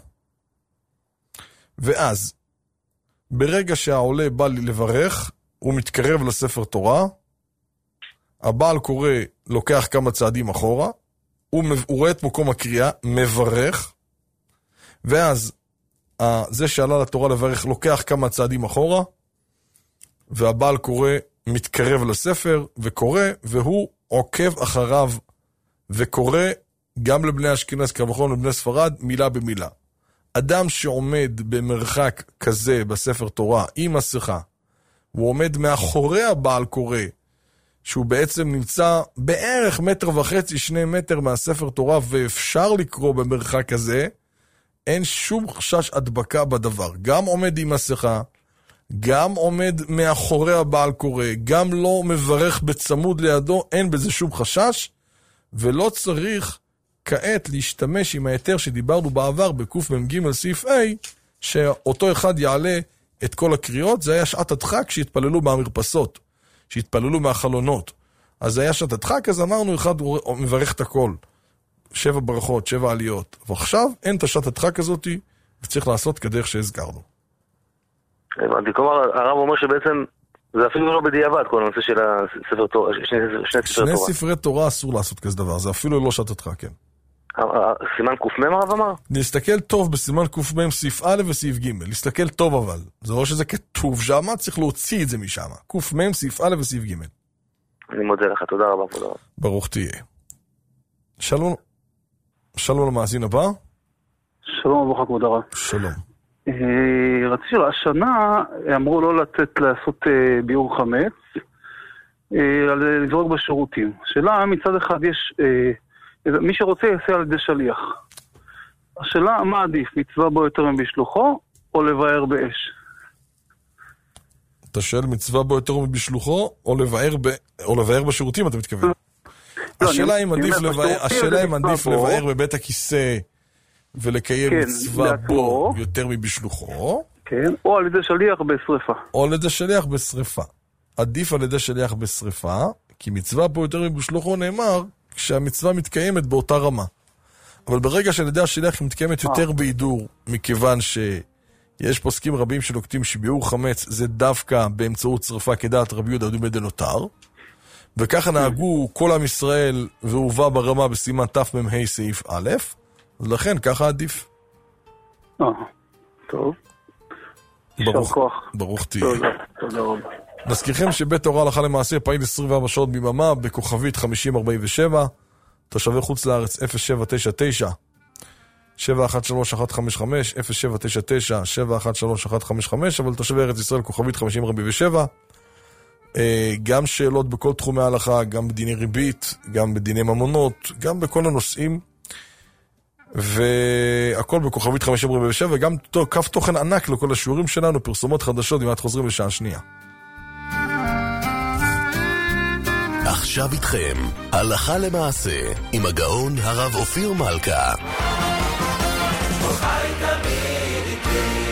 ואז, ברגע שהעולה בא לברך, הוא מתקרב לספר תורה, הבעל קורא, לוקח כמה צעדים אחורה, הוא, הוא רואה את מקום הקריאה, מברך, ואז זה שעלה לתורה לברך לוקח כמה צעדים אחורה, והבעל קורא, מתקרב לספר וקורא, והוא עוקב אחריו וקורא גם לבני אשכנז כמובן לבני ספרד מילה במילה. אדם שעומד במרחק כזה בספר תורה עם מסכה, הוא עומד מאחורי הבעל קורא, שהוא בעצם נמצא בערך מטר וחצי, שני מטר מהספר תורה, ואפשר לקרוא במרחק הזה, אין שום חשש הדבקה בדבר. גם עומד עם מסכה, גם עומד מאחורי הבעל קורא, גם לא מברך בצמוד לידו, אין בזה שום חשש, ולא צריך כעת להשתמש עם היתר שדיברנו בעבר בקמ"ג סעיף A, שאותו אחד יעלה את כל הקריאות. זה היה שעת הדחק שהתפללו מהמרפסות, שהתפללו מהחלונות. אז זה היה שעת הדחק, אז אמרנו אחד מברך את הכל. שבע ברכות, שבע עליות. ועכשיו אין את השעת הדחק הזאת, וצריך לעשות כדרך שהזכרנו. הבנתי, כלומר הרב אומר שבעצם זה אפילו לא בדיעבד, כל הנושא של הספר תורה, שני, שני ספרי שני תורה. ספרי תורה אסור לעשות כזה דבר, זה אפילו לא שעת הדחק, כן. סימן קמ"ם הרב אמר? להסתכל טוב בסימן קמ"ם סעיף א' וסעיף ג', להסתכל טוב אבל, זה לא שזה כתוב שם, צריך להוציא את זה משם. קמ"ם סעיף א' וסעיף ג'. אני מודה לך, תודה רבה, תודה רבה. ברוך תהיה. שלום, שלום למאזין הבא. שלום וברכה כבוד הרב. שלום. רציתי לו, השנה אמרו לא לתת לעשות ביור חמץ, לזרוק בשירותים. שאלה, מצד אחד יש, מי שרוצה יעשה על ידי שליח. השאלה, מה עדיף, מצווה בו יותר מבשלוחו, או לבאר באש? אתה שואל מצווה בו יותר מבשלוחו, או לבאר, ב... או לבאר בשירותים, אתה מתכוון? השאלה אם עדיף לבאר, השאלה אם עדיף לבאר בבית הכיסא, ולקיים כן, מצווה בו יותר מבשלוחו. כן, או על ידי שליח בשריפה. או על ידי שליח בשריפה. עדיף על ידי שליח בשריפה, כי מצווה בו יותר מבשלוחו נאמר, כשהמצווה מתקיימת באותה רמה. אבל ברגע שעל ידי השליח מתקיימת יותר בהידור, מכיוון שיש פוסקים רבים שנוקטים שביעור חמץ, זה דווקא באמצעות שריפה כדעת רבי יהודה בן נותר, וככה נהגו כל עם ישראל והובא ברמה בסימן תמ"ה סעיף א', אז לכן ככה עדיף. אה, טוב. ברוך, ברוך תהיה. תודה, תודה רבה. נזכירכם שבית תורה הלכה למעשה פעיל עשרים וארבע שעות ביממה בכוכבית חמישים ארבעים ושבע, תושבי חוץ לארץ אפס שבע תשע תשע שבע אחת שלוש אחת חמש חמש, אפס שבע תשע תשע שבע אחת שלוש אחת חמש חמש, אבל תושבי ארץ ישראל כוכבית חמישים ארבעים ושבע. גם שאלות בכל תחומי ההלכה, גם בדיני ריבית, גם בדיני ממונות, גם בכל הנושאים, והכל בכוכבית חמישים ארבעים ושבע, וגם כף תוכן ענק לכל השיעורים שלנו, פרסומות חדשות, אם את חוזרים לשעה שנייה. עכשיו איתכם, הלכה למעשה, עם הגאון הרב אופיר מלכה. חי תמיד איתי.